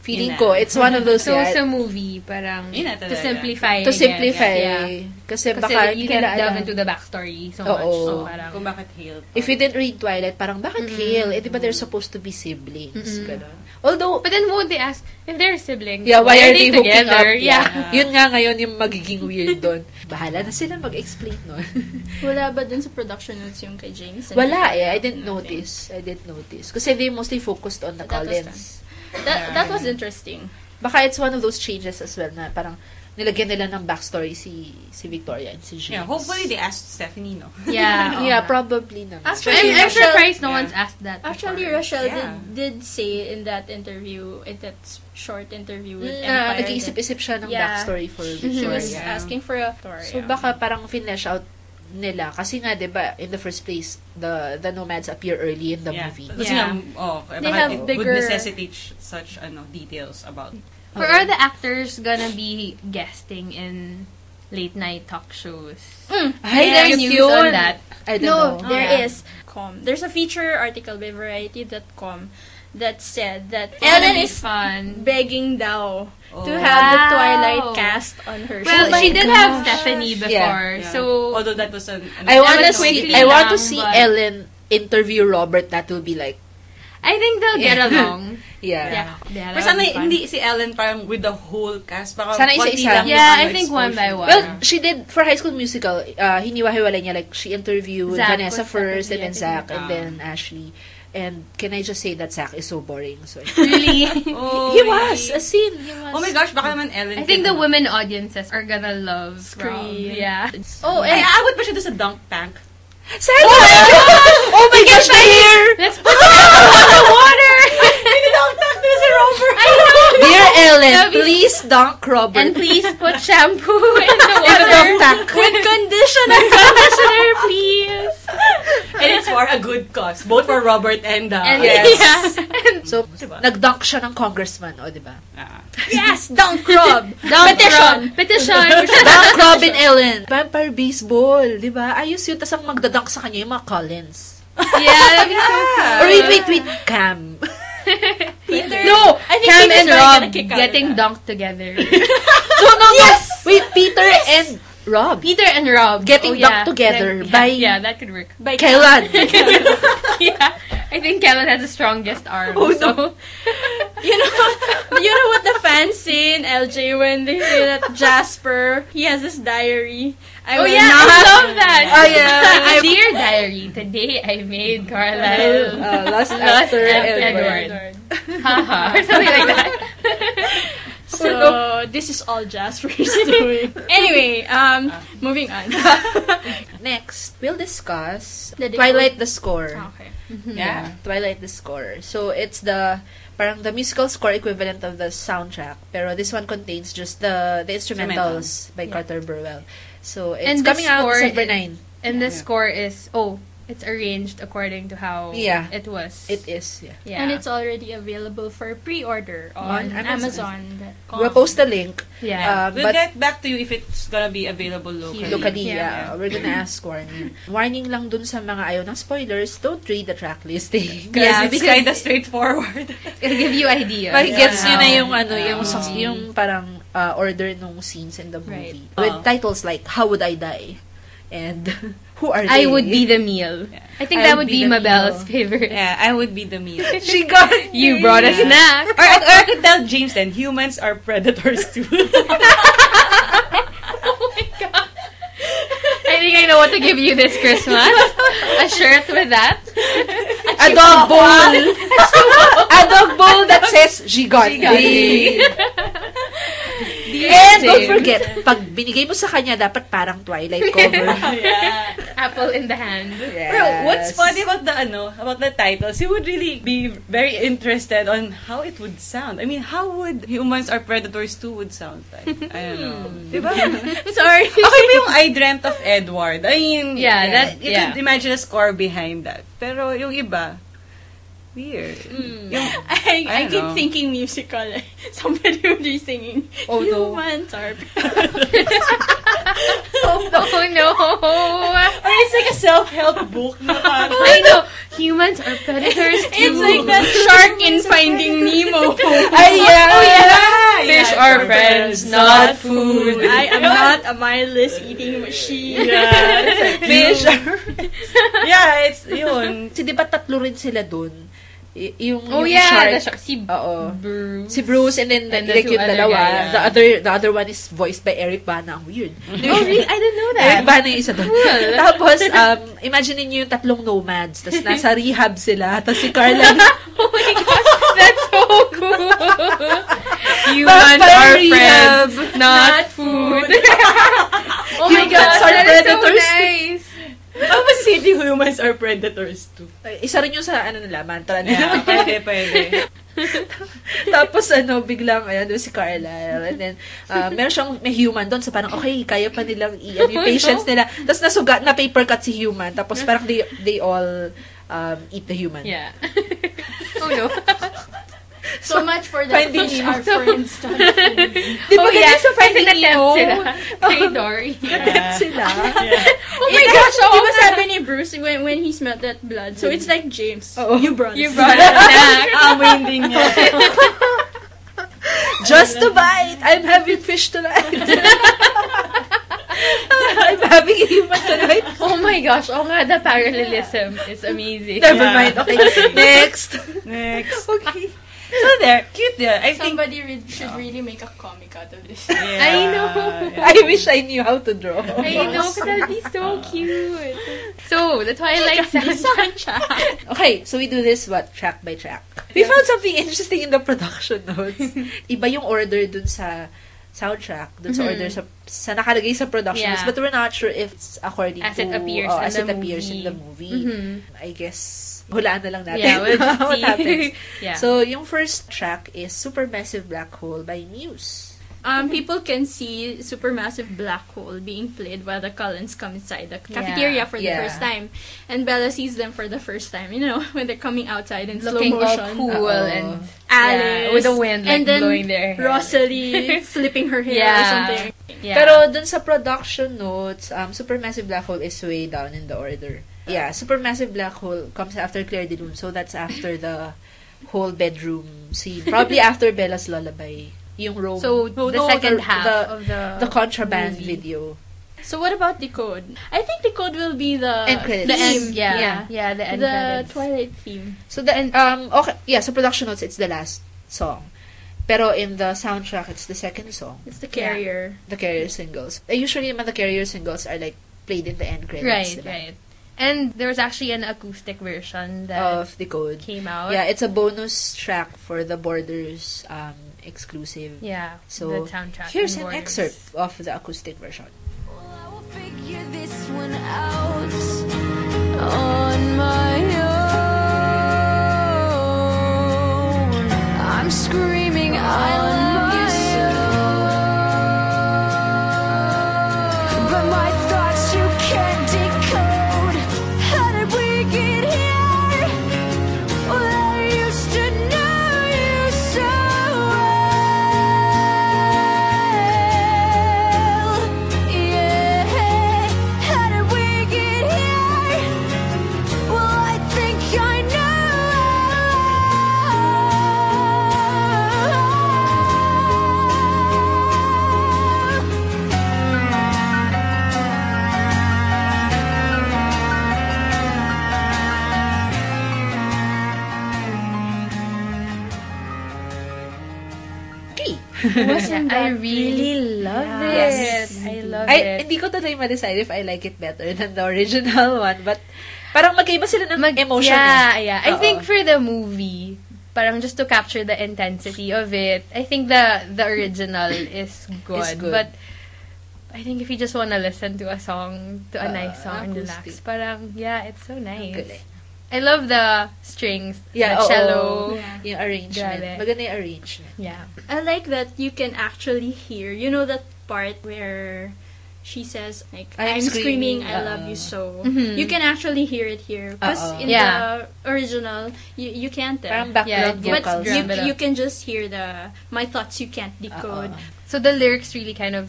E: Feeling ko, it's one of those,
B: So, sa movie, parang, to simplify.
E: To simplify.
B: Yeah.
E: Kasi baka,
B: you can delve into the backstory so much. So, parang,
F: kung bakit Hale.
E: If you didn't read Twilight, parang, bakit Hale? Eh, di ba they're supposed to be siblings? Ganun. Although,
B: but then won't they ask, if they're siblings,
E: yeah, why are they hooking
B: together?
E: up? Yeah. Yun nga ngayon yung magiging weird doon. Bahala na sila mag-explain nun.
D: Wala ba dun sa production notes yung kay James?
E: Wala eh. I didn't notice. Kasi they mostly focused on the Collins.
D: That was interesting.
E: Baka it's one of those changes as well na parang nilagyan nila ng backstory si Victoria and si James.
F: Yeah, hopefully they asked Stephanie, no?
B: Yeah.
E: Yeah, probably naman.
D: Actually,
B: I'm surprised no one's asked that
D: Actually,
B: before.
D: Rochelle
F: Yeah.
D: did say in that interview, in that short interview with Empire,
E: nag-iisip-isip siya ng backstory for
D: she
E: Victoria.
D: was asking for a story.
E: So baka parang finish out nila kasi nga 'di ba in the first place the nomads appear early in the movie.
F: Kasi
B: Yeah.
D: They
F: baka
D: have
F: it
D: bigger-
F: would necessitate such details about.
B: For are the actors gonna be guesting in late night talk shows?
E: Ay,
B: Is there
E: yes,
B: news
E: yun.
B: on that?
E: I don't
D: No,
E: know.
D: there is. There's a feature article by Variety.com that said that
B: Ellen
D: Ellen
B: is
D: is
B: fun.
D: begging Dao to
F: Oh.
D: have the
B: Wow.
D: Twilight cast on her
B: Well,
D: show.
B: she did
E: gosh.
B: have Stephanie before,
F: Yeah.
B: so
F: Although that was
E: I want to
B: was
E: see
B: quickly
E: to
B: lang,
E: see
B: but-
E: Ellen interview Robert. That will be like
B: I think they'll get along.
E: yeah.
B: Yeah,
F: Pero sana hindi si Ellen parang with the whole cast. Baka
E: Sana
F: konti
E: isa-isa.
F: lang yung
B: Yeah, I think one
F: exposure.
B: by one.
E: Well, she did for High School Musical. Hiniwa-hiwalay niya like she interviewed
B: Zach
E: Vanessa
B: was
E: first, and
B: second,
E: then
B: yeah,
E: Zach, and then Ashley. And can I just say that Zach is so boring? So
B: Really?
F: Oh,
E: he was a scene. He was.
F: Oh my gosh, baka naman Ellen.
B: I think
F: can-
B: the women audiences are gonna love Rob.
D: Scream.
B: Yeah.
D: Oh,
F: Ay,
D: and
F: aabot pa siya doon sa dunk tank.
E: Sana! Oh my gosh, the hair!
B: Let's put it in the water!
F: Dunk tank na si Robert.
B: I know!
E: Dear Ellen,
B: That'd be-
E: please dunk Robert.
B: And please put shampoo in the
E: in the
B: water.
E: dunk tank.
D: with conditioner.
B: Conditioner, please.
F: And it's for a good cause. Both for Robert and
B: And
E: Yes.
B: yeah. And
E: So,
F: Diba?
E: nag-dunk siya ng congressman, o, diba?
D: Yes, Dunk Rob.
B: Petition. Petition.
E: Dunk Robin Ellen. Vampire baseball, diba? Ayos yun, tas ang magdadunk sa kanya yung mga Collins.
B: Yeah, that'd be so cool.
E: Or wait, Cam.
D: Peter.
E: No,
D: I think
B: Cam
D: Peter's
B: and
D: not
B: Rob
D: gonna kick out
B: getting
D: of that.
B: dunked together.
E: No. Wait, Peter and Rob.
B: Peter and Rob
E: Getting dunked together by-
B: yeah, that could work.
D: By
E: Kailan?
B: Yeah, I think Kellen has the strongest arm.
E: Oh,
B: so.
E: no.
D: You know what the fans say in LJ when they say that Jasper, he has his diary. I
B: Oh
D: will
B: yeah,
D: not-
B: I love that.
E: Oh, yeah.
B: Dear diary, today I made Carlisle
E: Last
B: Lust
E: after
B: and
E: Edward.
B: Haha, or something like that.
D: So this is all Jasper's doing. Anyway, moving on.
E: Next, we'll discuss
D: The decor-
E: Twilight the Score.
D: Okay.
E: Yeah, Twilight the Score. So, it's the musical score equivalent of the soundtrack. Pero this one contains just the instrumentals by Carter Burwell. So, it's
B: And the
E: coming out
B: score
E: December
B: is-
E: 9.
B: And the score is it's arranged according to how
E: Yeah.
B: it was.
E: It is, yeah.
B: Yeah.
D: And it's already available for pre-order on
E: On
D: Amazon.com.
E: We'll post the link.
B: Yeah.
F: We'll
E: But
F: get back to you if it's gonna be available locally.
E: locally,
B: Yeah.
E: We're gonna ask Warning. Warning lang dun sa mga ayaw ng spoilers, don't read the track listing.
F: Because
B: Yeah,
F: it's
B: because-
F: kind of straightforward.
B: It'll give you ideas.
E: Gets
B: on
E: yun na
B: how-
E: yung yung parang order nung scenes in the movie.
B: Right.
E: With titles like How Would I Die? And Who Are They?
B: I would be the meal. I think
E: I
B: that
E: would
B: would
E: be
B: be
E: the
B: Mabel's
E: meal.
B: favorite.
F: Yeah, I would be the meal.
E: She got
B: You brought a snack.
F: Or I could tell James then, humans are predators too.
B: Oh my god. I think I know what to give you this Christmas. A shirt with that.
E: a dog bowl. A dog bowl that says Gigante. And don't forget, pag binigay mo sa kanya, dapat parang Twilight cover.
F: Yeah.
B: Apple in the hand.
F: Bro, what's funny about the titles, you would really be very interested on how it would sound. I mean, how would Humans Are Predators 2 would sound like? I don't know. Diba?
D: Sorry.
F: Okay ba yung I Dreamt of Edward? I mean,
B: Yeah,
F: you could imagine a score behind that. Pero yung iba, weird. Yung,
D: I
F: don't
D: keep
F: know.
D: thinking musical. Somebody would be singing.
E: Oh, no.
D: Humans are.
B: Oh no.
F: or it's like a self-help book na parang,
B: I know. Humans are predators too.
D: It's like that shark in Finding Nemo.
E: Ay, yeah.
B: Oh, yeah.
F: Fish
B: are friends, not food.
D: I am not a mindless eating machine.
F: Yeah. Fish are... Yeah, it's yun.
E: Di ba tatlo rin sila dun? Yung
B: the
E: shark.
B: shark. Si
E: Bruce. Si Bruce and then
B: And the
E: like
B: two
E: yung
B: other
E: dalawa.
B: guys.
E: The other one is voiced by Eric Bana. Ang weird.
B: Oh, really? I didn't know that.
E: Eric Bana yung isa doon. Tapos, imagine niyo yung tatlong nomads. Tapos nasa rehab sila. Tapos si Carla.
B: Oh my gosh, that's so cool. Humans are friends, not food. Oh my
E: Humans
B: gosh,
E: are
B: that is so
E: predators.
B: nice.
F: How about si humans are predators too?
E: Isa rin yung sa nila, mantra nila.
F: Yeah, pwede.
E: Tapos biglang doon si Carlisle, and then may human doon, so parang okay, kaya pa nilang yung patients nila. Tapos na paper cut si human, tapos parang they all eat the human.
B: Yeah. Oh no.
D: So much for the
E: Finding
D: fish
E: Nemo.
D: are friends.
E: Di ba
B: Oh yeah,
E: sa Finding Nemo?
B: sila. Kay Dory.
E: Sila.
B: Oh my gosh,
D: Di ba sabi ni Bruce when he smelled that blood? So it's like James.
E: Oo.
D: You brought
B: You
D: us.
B: brought a snack.
F: Amoy din niya.
E: Just to bite! I'm having fish tonight. I'm having a human tonight.
B: Oh my gosh, the parallelism is amazing.
E: Never mind. Okay, next.
F: Okay. So there, cute there. I think...
D: Somebody should really make a comic out of this.
F: Yeah,
B: I know.
F: yeah.
E: I wish I knew how to draw.
B: I know, but that'd be so cute. So, the Twilight soundtrack.
E: Okay, so we do this, track by track. We found something interesting in the production notes. Iba yung order dun sa soundtrack, dun sa order sa nakalagay sa production notes,
B: Yeah.
E: but we're not sure if it's according
B: As
E: to...
B: it appears
E: as
B: in
E: it
B: the
E: appears in
B: movie.
E: the movie. I guess, hulaan na lang natin
B: Yeah, we'll just
E: what
B: see.
E: happens.
B: Yeah.
E: So, yung first track is Supermassive Black Hole by Muse.
D: People can see Supermassive Black Hole being played while the Cullens come inside the cafeteria for the
E: Yeah.
D: first time. And Bella sees them for the first time, when they're coming outside in
B: Looking
D: slow
B: all
D: motion.
B: cool
E: Uh-oh.
B: and
D: Alice.
B: with the wind
D: and then
B: blowing their hair.
D: Rosalie flipping her hair or something.
B: Yeah.
E: Pero dun sa production notes, Supermassive Black Hole is way down in the order. Yeah, Supermassive Black Hole comes after Claire de Lune, so that's after the whole bedroom scene. Probably after Bella's Lullaby. Yung Rome.
B: So, the second half of
E: the contraband
B: movie.
E: video.
D: So what about Decode? I think Decode will be the
E: End credits.
B: The end,
D: theme.
B: yeah, the end
D: The
B: credits.
D: Twilight theme.
E: So so production notes, it's the last song. Pero in the soundtrack, it's the second song.
D: It's the Carrier.
E: The Carrier singles. Usually, the Carrier singles are like played in the end credits.
B: Right, right. And there was actually an acoustic version that
E: Of Decode.
B: came out.
E: Yeah, it's a bonus track for the Borders exclusive.
B: Yeah,
E: So,
B: the soundtrack.
E: here's
B: and
E: an
B: Borders.
E: excerpt of the acoustic version.
G: I will figure this one out on my own. I'm screaming, I love you so. But my thoughts you can't decode. How did we get here? Well, I used to know you so well. Yeah, how did we get here? Well, I think I
E: Okay.
B: Wasn't I really love it.
E: Yes.
B: I love it.
E: Hindi ko tuloy ma-decide if I like it better than the original one, but parang magkaiba sila ng emotion.
B: Yeah. I
E: Oo.
B: think for the movie, parang just to capture the intensity of it, I think the original is good.
E: Is good.
B: But I think if you just want to listen to a song, to a nice song and relax,
E: acoustic.
B: parang, yeah, it's so nice.
E: galing.
B: I love the strings,
E: Yeah,
B: the
E: oo.
B: cello.
E: Yung arrangement.
B: Grabe.
E: Maganda yung arrangement.
B: Yeah.
D: I like that you can actually hear, that part where she says, like,
E: I'm
D: I'm screaming,
E: screaming,
D: I love you so.
B: Mhm.
D: You can actually hear it here. Because in
B: Yeah.
D: the original, you can't.
E: Parang
B: Yeah,
E: background
B: it gets
E: vocals.
B: drum-
D: You can just hear my thoughts you can't decode.
B: So the lyrics really kind of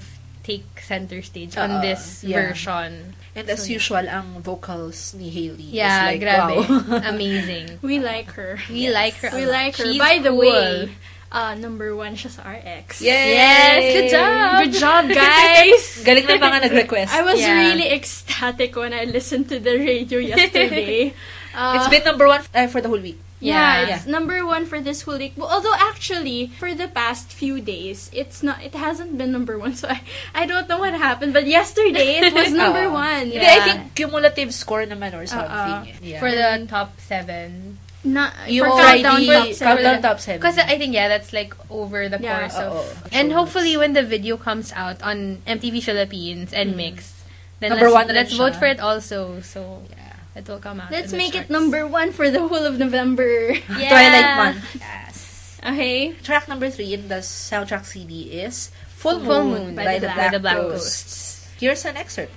B: take center stage on this version.
E: And as usual, ang vocals ni Hailey
B: Yeah,
E: is like,
B: grabe.
E: wow.
B: Amazing.
D: We like her.
B: We like her.
D: We like her.
B: She's
D: By the
B: cool.
D: way, number 1 siya sa RX.
B: Yes, good job.
D: Good job, guys.
E: Galing na yung mga nag-request.
D: I was
B: Yeah.
D: really ecstatic when I listened to the radio yesterday.
E: It's been number 1 for the whole week.
D: Yeah, it's number 1 for this whole week. Well, although actually, for the past few days, it hasn't been number 1. So I don't know what happened. But yesterday, it was number 1.
E: Hindi, I think cumulative score naman or something. Yeah.
B: For the top 7.
E: Yung
D: for
E: Countdown Top 7.
B: Because I think, that's like over the course of... And hopefully, when the video comes out on MTV Philippines and Mix, then
E: Number 1
B: let's
E: rin
B: vote
E: siya.
B: for it also. So, it will come out.
D: Let's
B: in the
D: make it
B: charts.
D: number 1 for the whole of November.
B: Yeah.
E: Twilight Month.
B: Yes.
D: Okay.
E: Track number 3 in the soundtrack CD is Full
B: Full
E: Moon,
B: Moon
E: by the Black
B: Ghosts.
E: Ghosts. Here's an excerpt.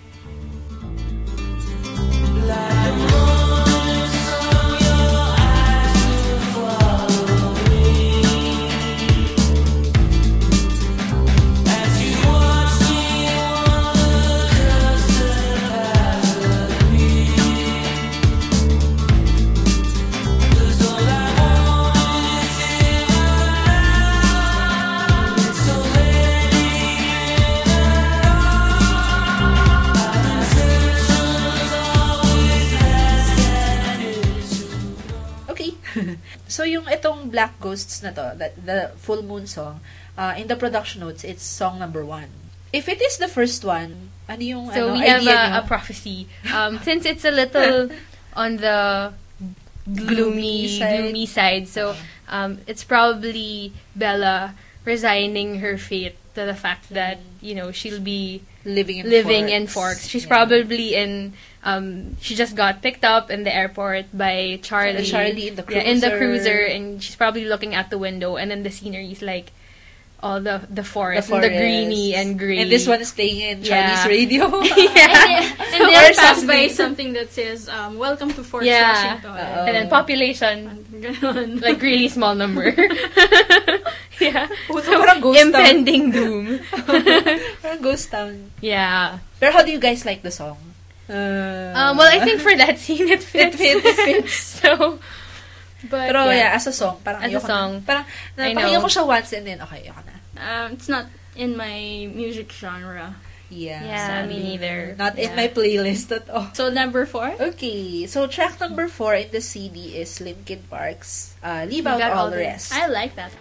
E: Okay. So, yung itong Black Ghosts na to, the Full Moon song, in the production notes, it's song number 1. If it is the first one, ano yung
B: So, we have
E: idea
B: a prophecy. Since it's a little on the gloomy side, so it's probably Bella resigning her fate to the fact that, she'll be
E: living
B: in Forks. She's probably in she just got picked up in the airport by Charlie.
E: Charlie in the cruiser.
B: Yeah, in the cruiser, and she's probably looking out the window, and then the scenery is like all the forest, and the greeny and gray.
E: And this one is playing in Chinese radio.
B: Yeah.
D: And they'll pass by something that says, welcome to Fort Washington.
B: And then population,
D: Ganon.
B: like really small number. Yeah.
E: Parang ghost
B: Impending doom.
E: Parang ghost town.
B: Yeah.
E: Pero how do you guys like the song?
B: Well, I think for that scene, it fits. So, but
E: Pero as a song, parang
B: as a
E: ayoko
B: song,
E: na. Parang
B: I
E: napakinggan
B: know.
E: ko siya once and then, okay, ayoko na.
D: It's not in my music genre.
B: Yeah, me neither.
E: Not in my playlist at all.
D: So, number 4?
E: Okay, so track number 4 in the CD is Linkin Park's Leave Out All the Rest.
D: I like that.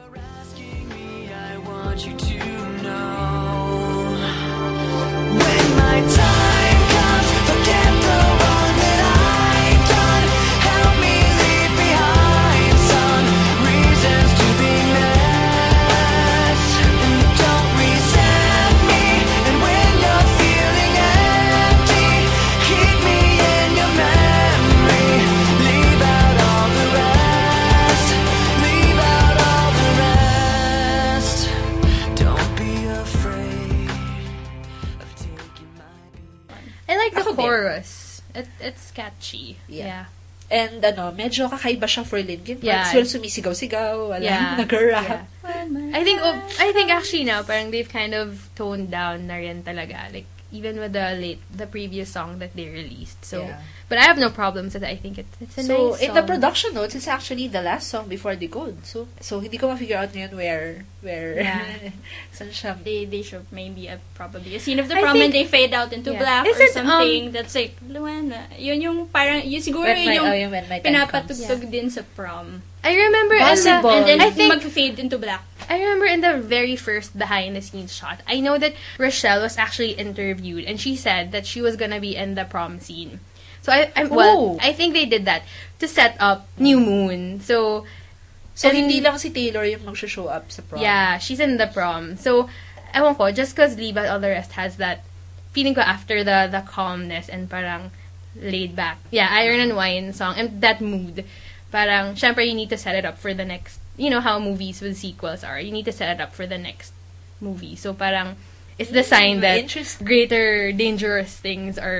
C: I want you to know when my time comes, forget the wrong that I've done. Help me leave behind some reasons to be met. And don't resent me. And when you're feeling empty, keep me in your memory. Leave out all the rest. Leave out all the rest. Don't be afraid of taking my beat.
B: I like the
E: Ako din.
B: chorus. It's catchy. Yeah.
E: And medyo kakaiba siya for Linkin Park.
B: Yeah.
E: Well, sumisigaw-sigaw, wala
B: Yeah.
E: nag-rap.
B: I think actually now parang they've kind of toned down na rin talaga. Like even with the previous song that they released. So
E: Yeah.
B: but I have no problems with it. I think it's a nice
E: So,
B: song.
E: in the production notes, it's actually the last song before Decode. So hindi ko ma-figure out ngayon where
B: Yeah.
E: saan siya.
D: They should maybe probably a scene of the
B: I
D: prom when
B: think-
D: they fade out into
B: Yeah.
D: black
B: Is
D: or
B: it,
D: something that's like, Luana. Yun yung parang, yun siguro
E: When
D: yun yung
E: when my time comes.
D: pinapatugtog din sa prom.
B: I remember
E: Possible.
D: And then
B: I think
D: mag-fade into black.
B: I remember in the very first behind the scenes shot, I know that Rochelle was actually interviewed and she said that she was gonna be in the prom scene. So I think they did that to set up New Moon. So and-
E: hindi lang si Taylor yung mag-show up sa prom.
B: yeah, she's in the prom. So ewan ko, just cause Leave Out All the Rest has that feeling ko after the calmness and parang laid back. Yeah, Iron and Wine song and that mood. Parang syempre you need to set it up for the next, how movies with sequels are. You need to set it up for the next movie. So parang it's the sign that
E: Interesting.
B: greater dangerous things are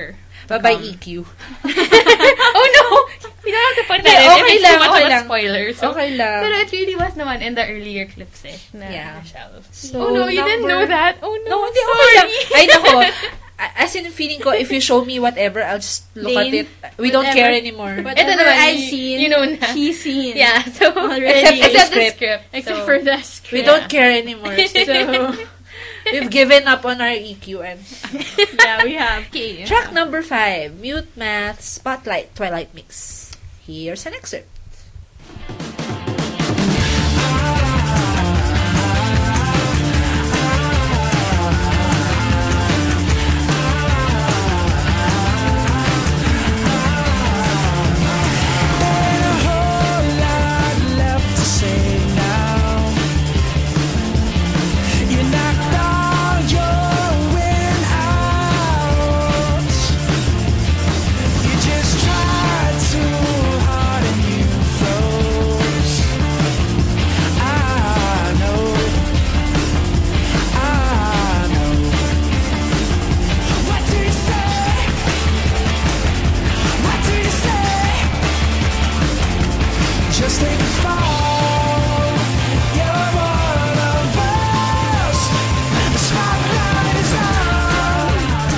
E: By EQ.
B: Oh no! We don't have to put that in.
E: Okay
B: It's
E: lang,
B: too much
E: okay
B: of a
E: lang.
B: spoiler. So.
E: Okay lang.
B: Pero it really was naman in the earlier clips na
E: Yeah.
B: shelf.
E: So,
B: Oh no, you didn't know that? Oh no,
E: No, hindi okay lang. Ay, nako. As in, feeling ko, if you show me whatever, I'll just look at it. We don't
D: Whatever.
E: care anymore.
D: Whatever
B: Ito naman,
D: I've seen,
B: you know na.
D: she's seen.
B: Yeah, so
D: Already.
B: except
E: the
B: the script.
D: Except
B: So,
D: for the script.
E: We don't care anymore.
D: So,
E: We've given up on our EQ. And
D: yeah, we have.
B: okay.
E: track number 5, Mute Math Spotlight Twilight Mix. Here's an excerpt.
C: left to say now. You knocked all your wind out. You just tried too hard and you froze. I know. What do you say? What do you say? Just take a fall. You're one of us. The spotlight is on.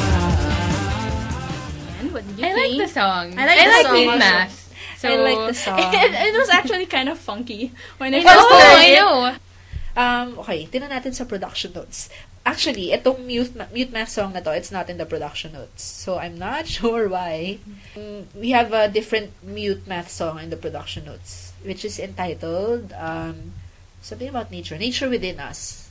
D: And what did you
B: I
D: think?
B: like the song.
D: I like the song
B: Mute
D: also.
B: Math. So,
E: I like the song.
D: It was actually kind of funky when I
B: Oh,
D: first heard
B: I
D: it.
B: know.
E: Okay, tingnan natin sa production notes. Actually, itong Mute Math song na to, it's not in the production notes. So, I'm not sure why. We have a different Mute Math song in the production notes, which is entitled, something about nature. Nature Within Us.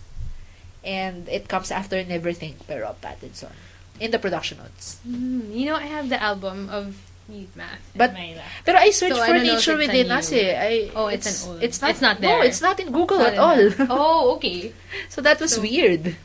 E: And it comes after Never Think by Rob Pattinson in the production notes.
B: You know, I have the album of Mute Math.
E: But-
B: in my lap.
E: Pero I searched
B: So, I
E: for
B: don't know if
E: Nature
B: it's a
E: Within
B: new-
E: Us eh.
B: It's an old-
E: It's not,
B: it's not
E: No,
B: there.
E: it's not in Google
B: Not
E: at
B: in
E: all.
B: that. Oh, okay.
E: So that was weird.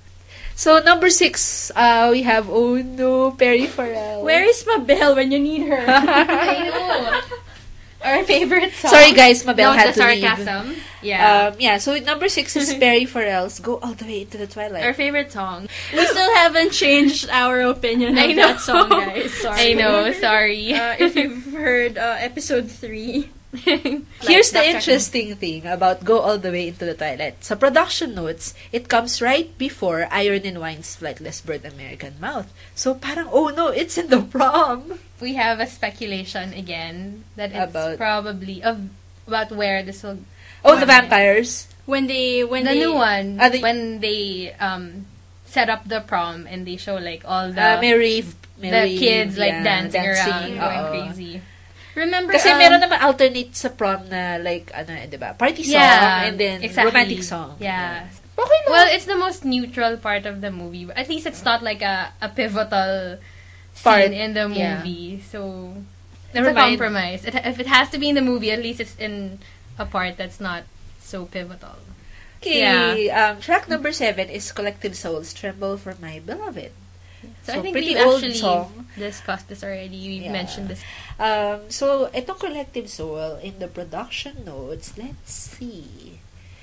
E: So number 6, we have Oh No, Perry Farrell.
D: Where is Mabel when you need her?
B: I know. Our favorite song.
E: Sorry guys, Mabel
B: No,
E: had
B: the
E: to leave.
B: sarcasm. Yeah.
E: Yeah, so number 6 is Perry Farrell's Go All the Way into the Twilight.
B: Our favorite song.
D: We still haven't changed our opinion
B: I
D: of
B: know.
D: that song, guys. Sorry.
B: I know, sorry.
D: If you've heard episode 3,
E: Here's the
D: backtracking.
E: interesting thing about Go All the Way into the Twilight. Sa production notes, it comes right before Iron and Wine's Flightless Bird American Mouth. So parang, oh no, it's in the prom.
B: We have a speculation again that it's
E: About-
B: probably about where this will.
E: Oh, the vampires.
D: when they
B: The new one,
E: Ah,
B: when they set up the prom and they show like all the
E: Mary,
B: the kids like
E: yeah,
B: dancing around, going
E: oo.
B: crazy.
D: Remember,
E: Kasi meron naman alternate sa prom na like, di ba? Party song
B: Yeah,
E: and then
B: exactly.
E: romantic song.
B: Yeah.
E: Okay lang.
B: Well, it's the most neutral part of the movie. At least it's not like a pivotal
E: Part,
B: scene in the
E: yeah.
B: movie. So, it's
E: Never
B: a
E: mind.
B: compromise. If it has to be in the movie, at least it's in a part that's not so pivotal.
E: Okay, track number 7 is Collective Souls, Tremble for My Beloved.
B: So,
E: So,
B: I think
E: pretty
B: we've
E: old
B: actually
E: song.
B: discussed this already. We've
E: Yeah.
B: mentioned this.
E: So, itong Collective Soul, in the production notes, let's see.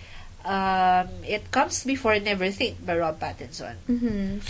E: It comes before Never Think by Rob Pattinson.
B: Mm-hmm.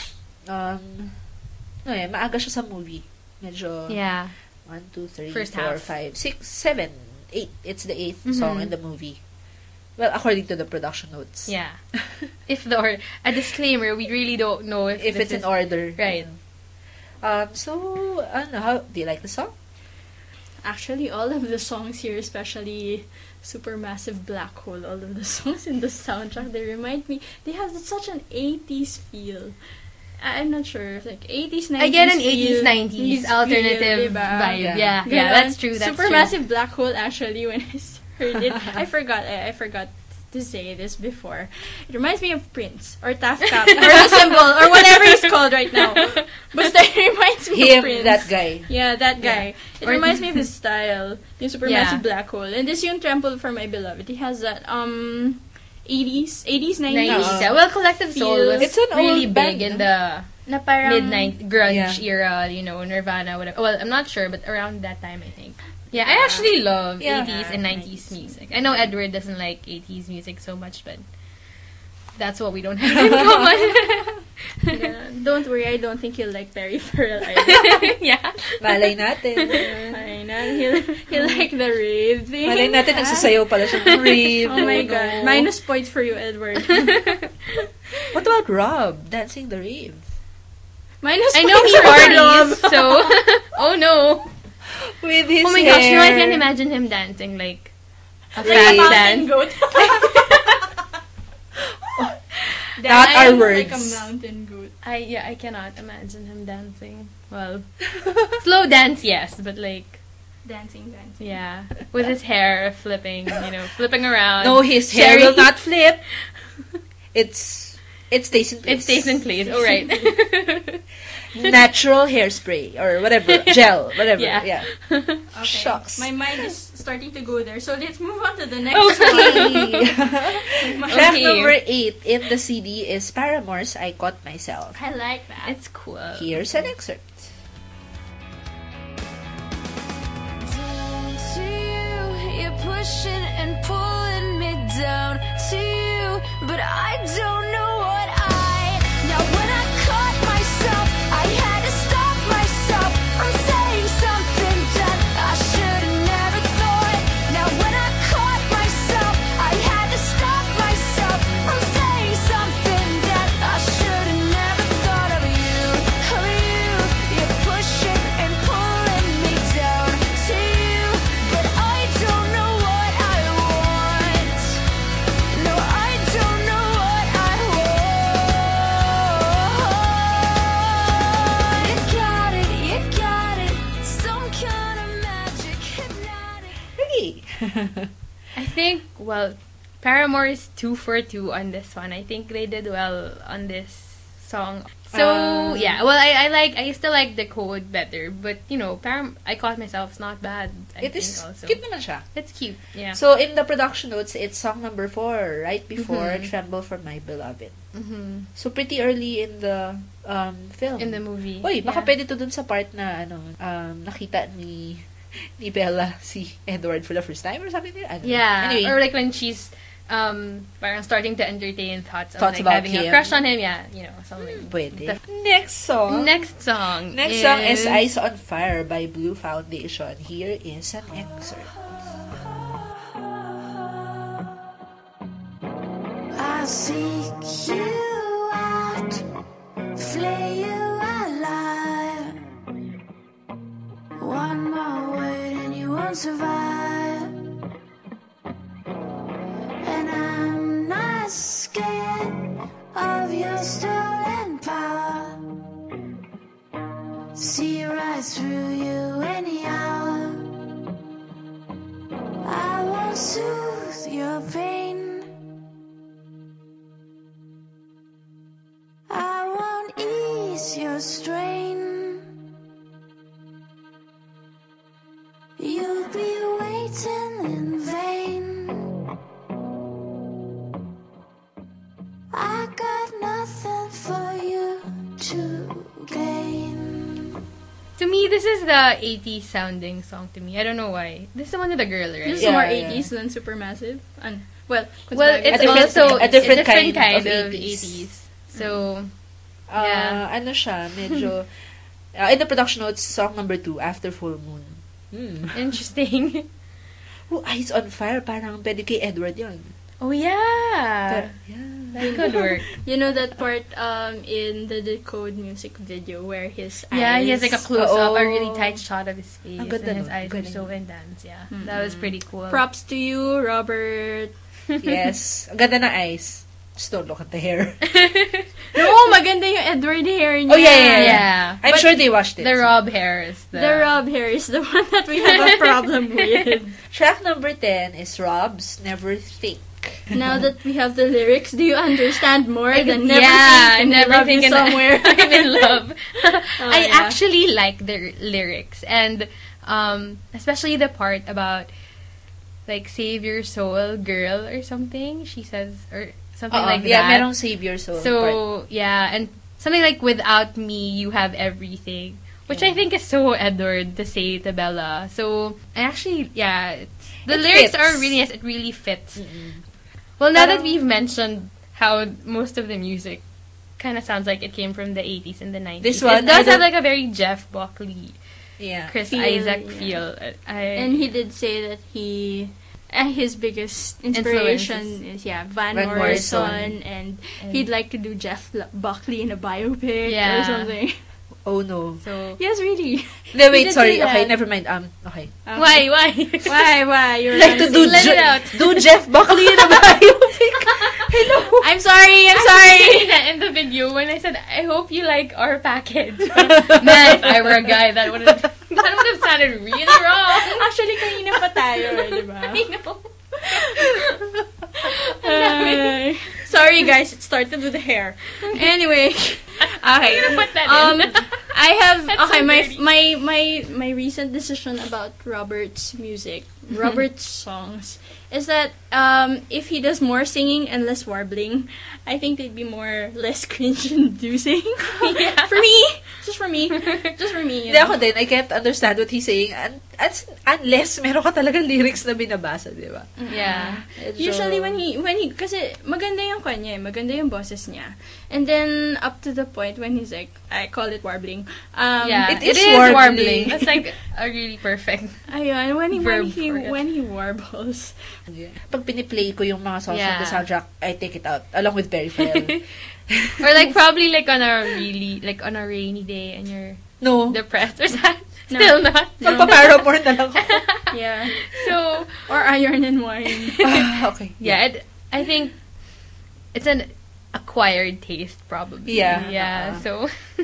E: Maaga siya sa movie. Medyo,
B: Yeah.
E: 1, 2, 3,
B: First
E: 4,
B: half.
E: 5, 6, 7, 8. It's the 8th
B: Mhm.
E: song in the movie. Well, according to the production notes.
B: Yeah. If the a disclaimer, we really don't know if
E: If
B: this
E: it's in
B: is-
E: order.
B: Right.
E: So, how do you like the song?
D: actually, all of the songs here, especially Supermassive Black Hole, all of the songs in the soundtrack, they remind me, they have such an 80s feel. I'm not sure, like 80s, 90s
B: I get an
D: feel,
B: 80s, 90s alternative
D: diba?
B: vibe.
E: Yeah.
B: Yeah, that's true. That's
D: Supermassive Black Hole, actually, when I heard it, I forgot to say this before. It reminds me of Prince, or Tafkap, or the symbol, or whatever he's called right now. But it reminds me of
E: Him,
D: Prince.
E: that guy.
D: Yeah, that guy. It
B: Or-
D: reminds me of his style. Yung Supermassive
B: Yeah.
D: Black Hole. And this yung Tremble for My Beloved. He has that 80s, 90s.
B: 90s. Yeah. Well, Collective Soul
D: Feel-
B: was
E: It's an
B: really
E: old
B: big
E: band,
B: in
E: no?
B: the
D: Na parang,
B: mid-90s grunge
E: Yeah.
B: era, Nirvana, whatever. Well, I'm not sure, but around that time, I think. Yeah, I actually love
E: Yeah.
B: 80s and 90s music. I know Edward doesn't like 80s music so much, but that's what we don't have in common.
D: Yeah. Don't worry, I don't think he'll like Perry Farrell either.
B: Yeah.
E: Malay natin.
D: I know, he'll like the rave thing.
E: Malay natin, nagsasayaw pala siya ng rave.
D: Oh my God. Minus points for you, Edward.
E: What about Rob dancing the rave?
D: Minus
B: I
D: points
B: know he
D: for Rob.
B: parties, so... Oh no.
E: With his
B: Oh my
E: hair.
B: gosh, no, I can't imagine him dancing like a
E: Like
B: fast
E: a
B: dance.
D: Goat.
E: Not
D: I
E: our
D: am
E: words.
D: like a mountain goat.
B: I cannot imagine him dancing. Well, slow dance, yes, but like,
D: Dancing.
B: yeah, with his hair flipping, flipping around.
E: No, his hair
B: Cherry-
E: will not flip. It stays in place.
B: It stays in place. Oh, right.
E: Natural hairspray or whatever, gel, whatever.
B: Yeah.
E: Yeah.
D: Okay.
E: Shucks.
D: My mind is starting to go there. So let's move on to the next one.
E: Okay. Track
B: Okay.
E: number 8 in the CD is Paramore's I Caught Myself.
D: I like that.
B: It's cool.
E: Here's an excerpt.
G: To you, you're pushing and pulling me down to you, but I don't know what now when I caught myself, I had to stop myself from saying something that I should have never thought. Now when I caught myself, I had to stop myself from saying something that I should have never thought of you. You're pushing and pulling me down to you, but I don't know what I want. No, I don't know what I want. You got it, some kind of magic, hypnotic.
E: Really?
B: I think, well, Paramore is 2 for 2 on this one. I think they did well on this song. So, yeah. Well, I still like The Code better. But, I Caught Myself is not bad. I
E: It
B: think
E: is
B: also.
E: cute naman siya.
B: It's cute, yeah.
E: So, in the production notes, it's song number 4, right before Tremble for My Beloved.
B: Mhm.
E: So, pretty early in the film.
B: In the movie.
E: Uy, baka
B: yeah.
E: pwede to dun sa part na, nakita ni Bella si Edward for the first time or something. I don't know.
B: Yeah.
E: Anyway,
B: Or like when she's parang starting to entertain thoughts
E: Thoughts
B: of
E: about
B: like having
E: him.
B: a crush on him. Yeah, something.
E: pwede. Next song.
B: Next song.
E: Next song is Eyes on Fire by Blue Foundation. Here is an excerpt.
G: I seek you out, flay you alive. One more word and you won't survive. And I'm not scared of your stolen power. See right through you anyhow. I won't soothe your pain. I won't ease your strain. You'll be waiting in vain. I got nothing for you to gain.
B: To me, this is the 80s sounding song to me. I don't know why. This is the one with the girl, right?
D: This is
E: Yeah,
D: more
E: yeah.
D: 80s than Supermassive. Well,
B: It's
E: different-
B: also
E: a different kind
B: kind
E: of
B: of
E: 80s.
B: 80s. So, yeah.
E: Ano siya, medyo... in the production notes, song number 2, After Full Moon.
B: Interesting.
E: Oh, Eyes on Fire, parang pwede kay Edward yun.
B: Oh, yeah.
E: Yeah.
B: That could work.
D: You know that part in the Decode music video where his eyes...
B: Yeah, he has like a close-up, a
E: Oh.
B: really tight shot of his face.
E: Ang ganda
B: And his
E: nun.
B: eyes are
E: Galing.
B: so intense. Yeah, that was pretty cool.
D: Props to you, Robert.
E: Yes. Ang ganda na eyes. Just don't look at the hair.
D: No, maganda yung Edward hair niya.
E: Oh, yeah.
B: Yeah.
E: I'm sure they washed it.
B: The Rob hair is the...
D: The Rob hair is the one that we have a problem with.
E: Track number 10 is Rob's Never Think.
D: Now that we have the lyrics, do you understand more than never
B: yeah,
D: think and
B: never
D: love
B: think
D: you somewhere?
B: I'm in love. I
D: yeah.
B: actually like the lyrics, and especially the part about like save your soul, girl, or something. She says, or something like
E: yeah,
B: that.
E: merong savior soul.
B: So yeah, and something like without me, you have everything. Which I think is so Edward to say to Bella. So I actually, yeah, the
E: It
B: lyrics
E: fits.
B: are really, yes, it really fits. Well, now that we've mentioned how most of the music kind of sounds like it came from the 80s and the 90s.
E: This one,
B: it does have like a very Jeff Buckley, Chris
D: Feel,
B: Isaac
D: yeah.
B: feel.
D: And he did say that his biggest inspiration is Van Morrison, and he'd like to do Jeff Buckley in a biopic or something.
E: Oh no.
B: So
D: yes, really.
E: No, wait,
D: did
E: sorry.
D: say that.
E: Okay, never mind. Okay.
B: why?
D: Why? You're
E: Like to do
B: Let it out.
E: do Jeff Buckley in a biopic. Hello.
D: I'm sorry.
B: saying that in the video when I said, I hope you like our package. Man, if I were a guy, that would have sounded really wrong.
D: Actually, kanina pa tayo, di ba?
B: I know.
D: Sorry guys, it started with the hair. Anyway, okay.
B: Put that in.
D: I have
B: That's so dirty.
D: my recent decision about Robert's music, Robert's songs, is that if he does more singing and less warbling, I think they'd be less cringe-inducing.
B: Yeah.
D: For me, just for me.
E: Hindi ako din, I can't understand what he's saying unless meron ka talagang lyrics na binabasa, di ba?
B: Yeah.
D: Usually when he kasi maganda yung kanya, maganda yung boses niya. And then up to the point when he's like, I call it warbling.
B: Yeah,
E: it is
B: warbling. That's like a really perfect.
D: Ayun, when
B: verb for it.
D: he warbles.
E: Pag piniplay ko yung mga songs
B: Yeah.
E: from the soundtrack, I take it out along with Perry Farrell.
B: Or like probably like on a rainy day and you're
E: No.
B: depressed or something. Still not.
E: Magpa-Paramore na lang ako.
D: Yeah.
B: So
D: Or Iron and Wine.
E: Okay.
B: yeah, I think it's an acquired taste probably.
E: Yeah.
B: Yeah. So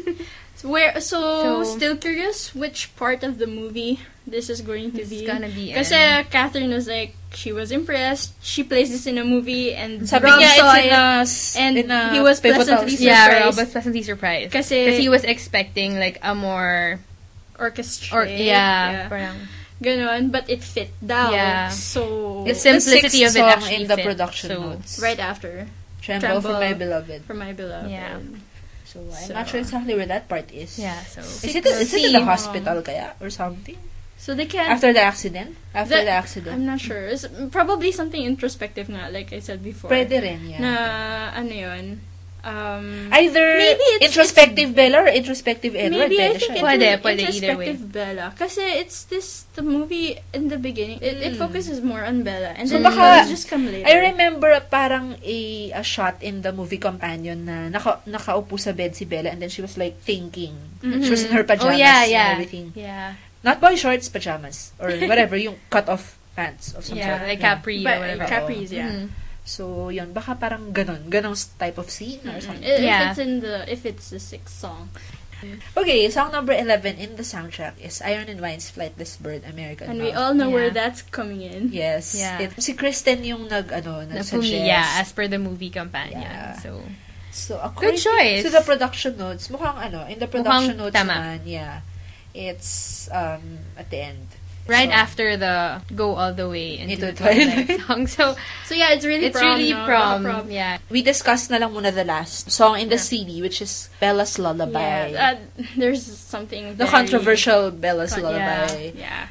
D: So still curious which part of the movie this is going to
B: it's
D: be.
B: gonna be.
D: Kasi Catherine was like, she was impressed. She plays this in a movie, and
E: Sabi
D: Rob
E: niya,
D: saw
E: it's
D: it, and
E: in a
D: he was
E: pivotal
D: pleasantly
E: scene.
B: Yeah,
D: surprised.
B: Rob was pleasantly surprised.
D: Kasi
B: Because he was expecting like a more
D: orchestrated.
B: parang
D: Ganon, but it fit down.
B: Yeah.
D: So
B: the
E: It's the
B: simplicity of
E: sixth
B: it
E: song
B: actually
E: in the
B: fit.
E: production
B: So,
E: notes.
D: right after
E: Tremble for
D: Tremble.
E: My Beloved.
D: For My Beloved.
B: Yeah.
E: So, I'm
D: So-
E: not sure exactly where that part is.
B: Yeah, so
E: Is it in the hospital kaya? Or something?
D: So they can
E: After the accident? After the
D: I'm
E: accident?
D: not sure. It's probably something introspective nga, like I said before.
E: Pwede rin, yeah.
D: Na ano yun?
E: Either
D: maybe it's
E: introspective Bella or introspective Edward.
D: Maybe I
E: Pwede
D: think
E: siya.
B: Pwede either way.
D: introspective Bella. Kasi it's the movie in the beginning, it focuses more on Bella. And
E: So
D: then
E: baka-
D: it's just come later.
E: I remember parang a shot in the movie Companion na nakaupo sa bed si Bella and then she was like thinking. She was in her pajamas and everything.
B: Yeah.
E: Not boy shorts, pajamas. Or whatever, yung cut-off pants of some
B: Yeah,
E: sort.
B: like capri or whatever.
D: Capris, yeah.
B: Mhm.
E: So, yun. Baka parang ganong type of scene or something.
B: Yeah.
D: If it's the sixth song.
E: Okay, song number 11 in the soundtrack is Iron and Wine's Flightless Bird, American
D: And we
E: Love.
D: all know where
B: Yeah.
D: that's coming in.
E: Yes.
B: Yeah.
E: Si Kristen yung nag-suggest.
B: Yeah, as per the movie companion.
E: Yeah.
B: So
E: according
B: choice.
E: to the production notes, mukhang in the production
B: Mukhang
E: notes
B: tama.
E: man, yeah. It's at the end.
B: right
E: So,
B: after the Go All the Way into
E: Into
B: the Twilight
E: Twilight.
B: song. So
D: So yeah, it's really
B: it's
D: prom,
B: really
D: no?
B: prom.
D: Prom.
B: Yeah.
E: we discussed na lang muna the last song in the CD, which is Bella's Lullaby.
D: Yeah, there's something
E: the
D: very-
E: controversial Bella's
D: Yeah,
E: Lullaby.
D: yeah.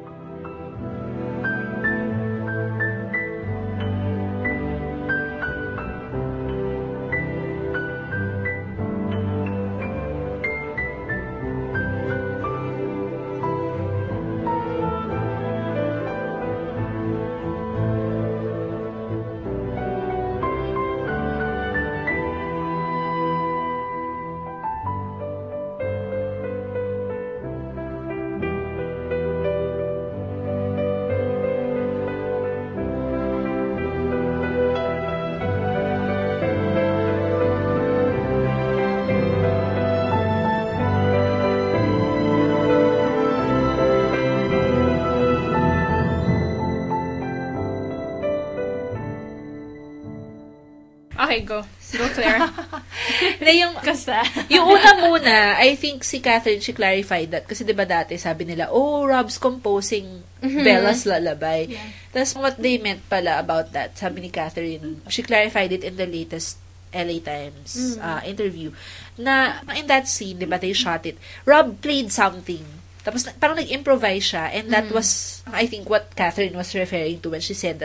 D: Okay, go. Go, Claire.
E: Na yung,
D: Kasta.
E: yung una muna, I think si Catherine, she clarified that. Kasi diba dati, sabi nila, Rob's composing Bella's Lullaby.
D: Yeah.
E: That's what they meant pala about that. Sabi ni Catherine, she clarified it in the latest LA Times interview. Na, in that scene, diba, they shot it. Rob played something. Tapos, parang nag-improvise siya. And that was, I think, what Catherine was referring to when she said that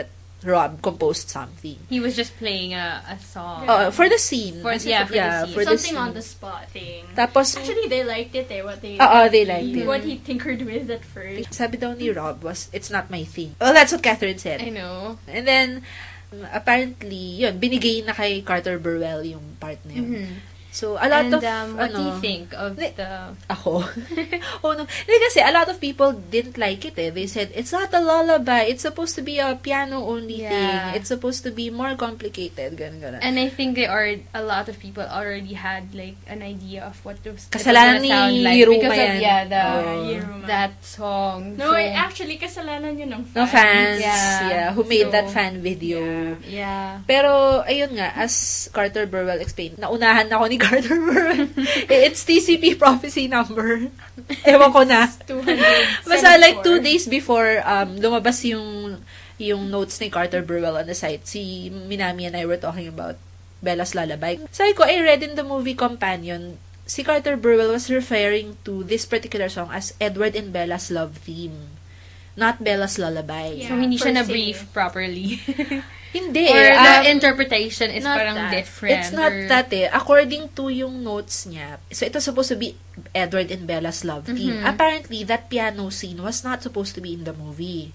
E: Rob composed something.
B: He was just playing a song.
E: For the scene.
B: For the scene.
E: For the
D: Something
E: scene.
D: on the spot thing.
E: Tapos,
D: Actually, they liked it what they
E: they liked it.
D: What he tinkered with at first.
E: Sabi daw ni Rob was, it's not my thing. Well, that's what Catherine said.
B: I know.
E: And then, apparently, yun, binigay na kay Carter Burwell yung part na yun.
B: Mhm.
E: So, a lot
B: And,
E: of,
B: what do you think of the...
E: Ako? Oh, no. Hindi kasi, a lot of people didn't like it eh. They said, it's not a lullaby. It's supposed to be a piano-only thing. It's supposed to be more complicated. Ganun.
B: And I think a lot of people already had like an idea of what it was
E: Kasalanan
B: gonna sound
E: ni
B: like
E: Hiruma
B: because of
E: yan.
D: Hiruma.
B: that song.
D: No,
B: So,
D: actually, kasalanan yun ng fans.
E: No fans,
B: Yeah.
E: who made
B: So,
E: that fan video.
B: yeah.
E: Pero, ayun nga, as Carter Burwell explained, naunahan ako ni Carter Burwell. It's TCP prophecy number. Ewan ko na.
D: 274.
E: Basta like 2 days before lumabas yung notes ni Carter Burwell on the site, si Minami and I were talking about Bella's Lullaby. Sabi ko, I read in the movie Companion, si Carter Burwell was referring to this particular song as Edward and Bella's love theme. Not Bella's Lullaby.
D: Yeah.
B: So, hindi siya
D: per se.
B: na-brief properly.
E: Hindi.
B: Or the interpretation is
D: not
B: parang
D: that.
B: different.
E: It's not
B: or-
E: that eh. According to yung notes niya, so it was supposed to be Edward and Bella's love theme. Apparently, that piano scene was not supposed to be in the movie.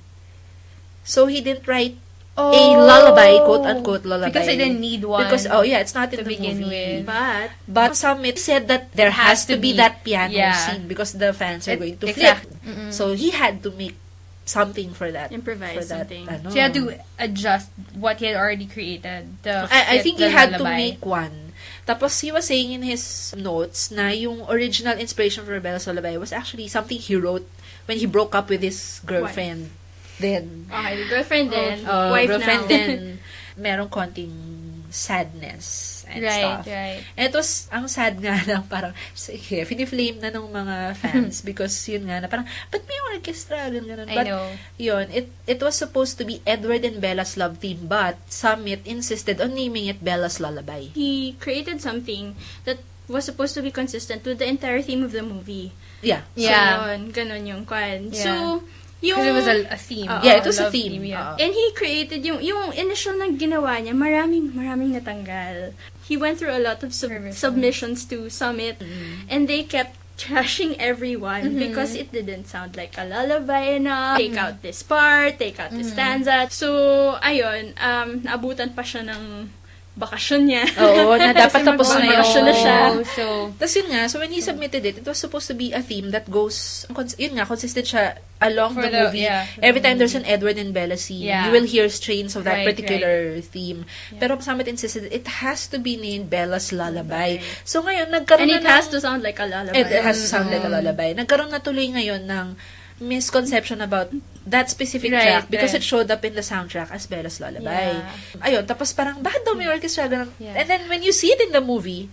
E: So, he didn't write a lullaby, quote-unquote lullaby.
B: Because I didn't need one.
E: Because, it's not in
B: to
E: the
B: begin
E: movie.
B: with.
E: But Summit said that there has to be that piano
B: Yeah.
E: scene because the fans are going to
B: Exact-
E: flip. So, he had to make something for that.
D: Improvise
E: for that,
D: something.
B: So, he had to adjust what he had already created.
E: I think he had to
B: lullaby.
E: make one. Tapos, he was saying in his notes na yung original inspiration for Bella's Lullaby was actually something he wrote when he broke up with his girlfriend. Then,
D: Okay, the girlfriend then, wife
E: girlfriend
D: now.
E: then, merong konting sadness and stuff.
B: Right.
E: And it was, ang sad nga lang, parang, sige, finiflame na ng mga fans because yun nga na parang, ba't may orchestra? Ganun.
B: I
E: But,
B: know.
E: yun, it was supposed to be Edward and Bella's love theme, but Summit insisted on naming it Bella's Lullaby.
D: He created something that was supposed to be consistent with the entire theme of the movie.
E: Yeah.
B: Yeah.
D: So, yun, ganun yung kwan.
B: Yeah.
D: So, yung...
B: Because it was a theme.
E: Yeah, it was a
B: love
E: theme.
B: yeah.
D: And he created yung initial na ginawa niya, maraming natanggal. He went through a lot of submissions to Summit, and they kept trashing everyone because it didn't sound like a lullaby enough. Take out this part, take out this stanza. So, ayun, naabutan pa siya ng bakasyon niya.
E: Oo, na dapat
D: Kasi
E: tapos na yun.
D: magbabakasyon na siya.
B: So,
E: Tapos yun nga, so when he submitted it was supposed to be a theme that goes, yun nga, consistent siya along
B: For
E: the
B: the-
E: movie.
B: yeah.
E: Every time there's an Edward and Bella scene,
B: Yeah.
E: you will hear strains of that
B: Right,
E: particular theme. Pero Summit insisted, it has to be named Bella's Lullaby. So ngayon, nagkaroon
D: And it
E: na
D: has to sound like a lullaby.
E: It has to sound like a lullaby. Nagkaroon na tuloy ngayon ng misconception about that specific
B: Right,
E: track because
B: right.
E: it showed up in the soundtrack as Bella's Lullaby.
B: Yeah.
E: Ayun, tapos parang, bakit daw may orchestra? Ganun.
B: Yeah.
E: And then when you see it in the movie,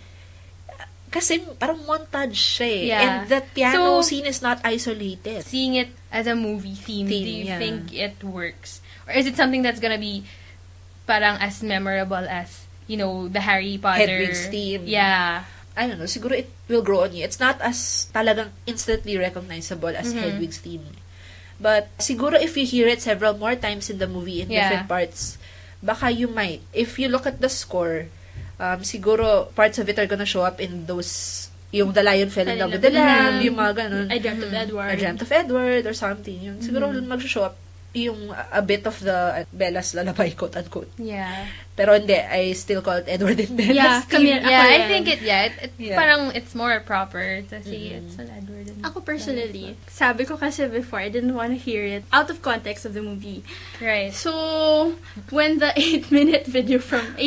E: kasi parang montage siya eh.
B: Yeah.
E: And that piano
B: So,
E: scene is not isolated.
B: seeing it as a movie theme, do you
E: yeah.
B: think it works? Or is it something that's gonna be parang as memorable as, the Harry Potter?
E: Hedwig's theme.
B: Yeah.
E: I don't know, siguro it will grow on you. It's not as talagang instantly recognizable as Hedwig's theme. But siguro if you hear it several more times in the movie in
B: Yeah.
E: different parts, baka you might. If you look at the score, siguro parts of it are gonna show up in those, yung The Lion Fell in Love with the Lamb, yung mga ganun.
D: I Dreamt of Edward.
E: I Dreamt of Edward or something. Yun. Siguro mag-show up yung a bit of the Bella's Lullaby, quote-unquote.
B: Yeah.
E: Pero hindi, I still call it Edward and Bella's
D: Yeah,
E: theme.
D: kami-
B: Yeah,
D: Ako
B: I
D: rin.
B: think it
E: Yeah.
B: parang it's more proper to say it's an Edward. and
D: Ako personally, sabi ko kasi before, I didn't want to hear it out of context of the movie.
B: Right.
D: So, when the 15-minute video from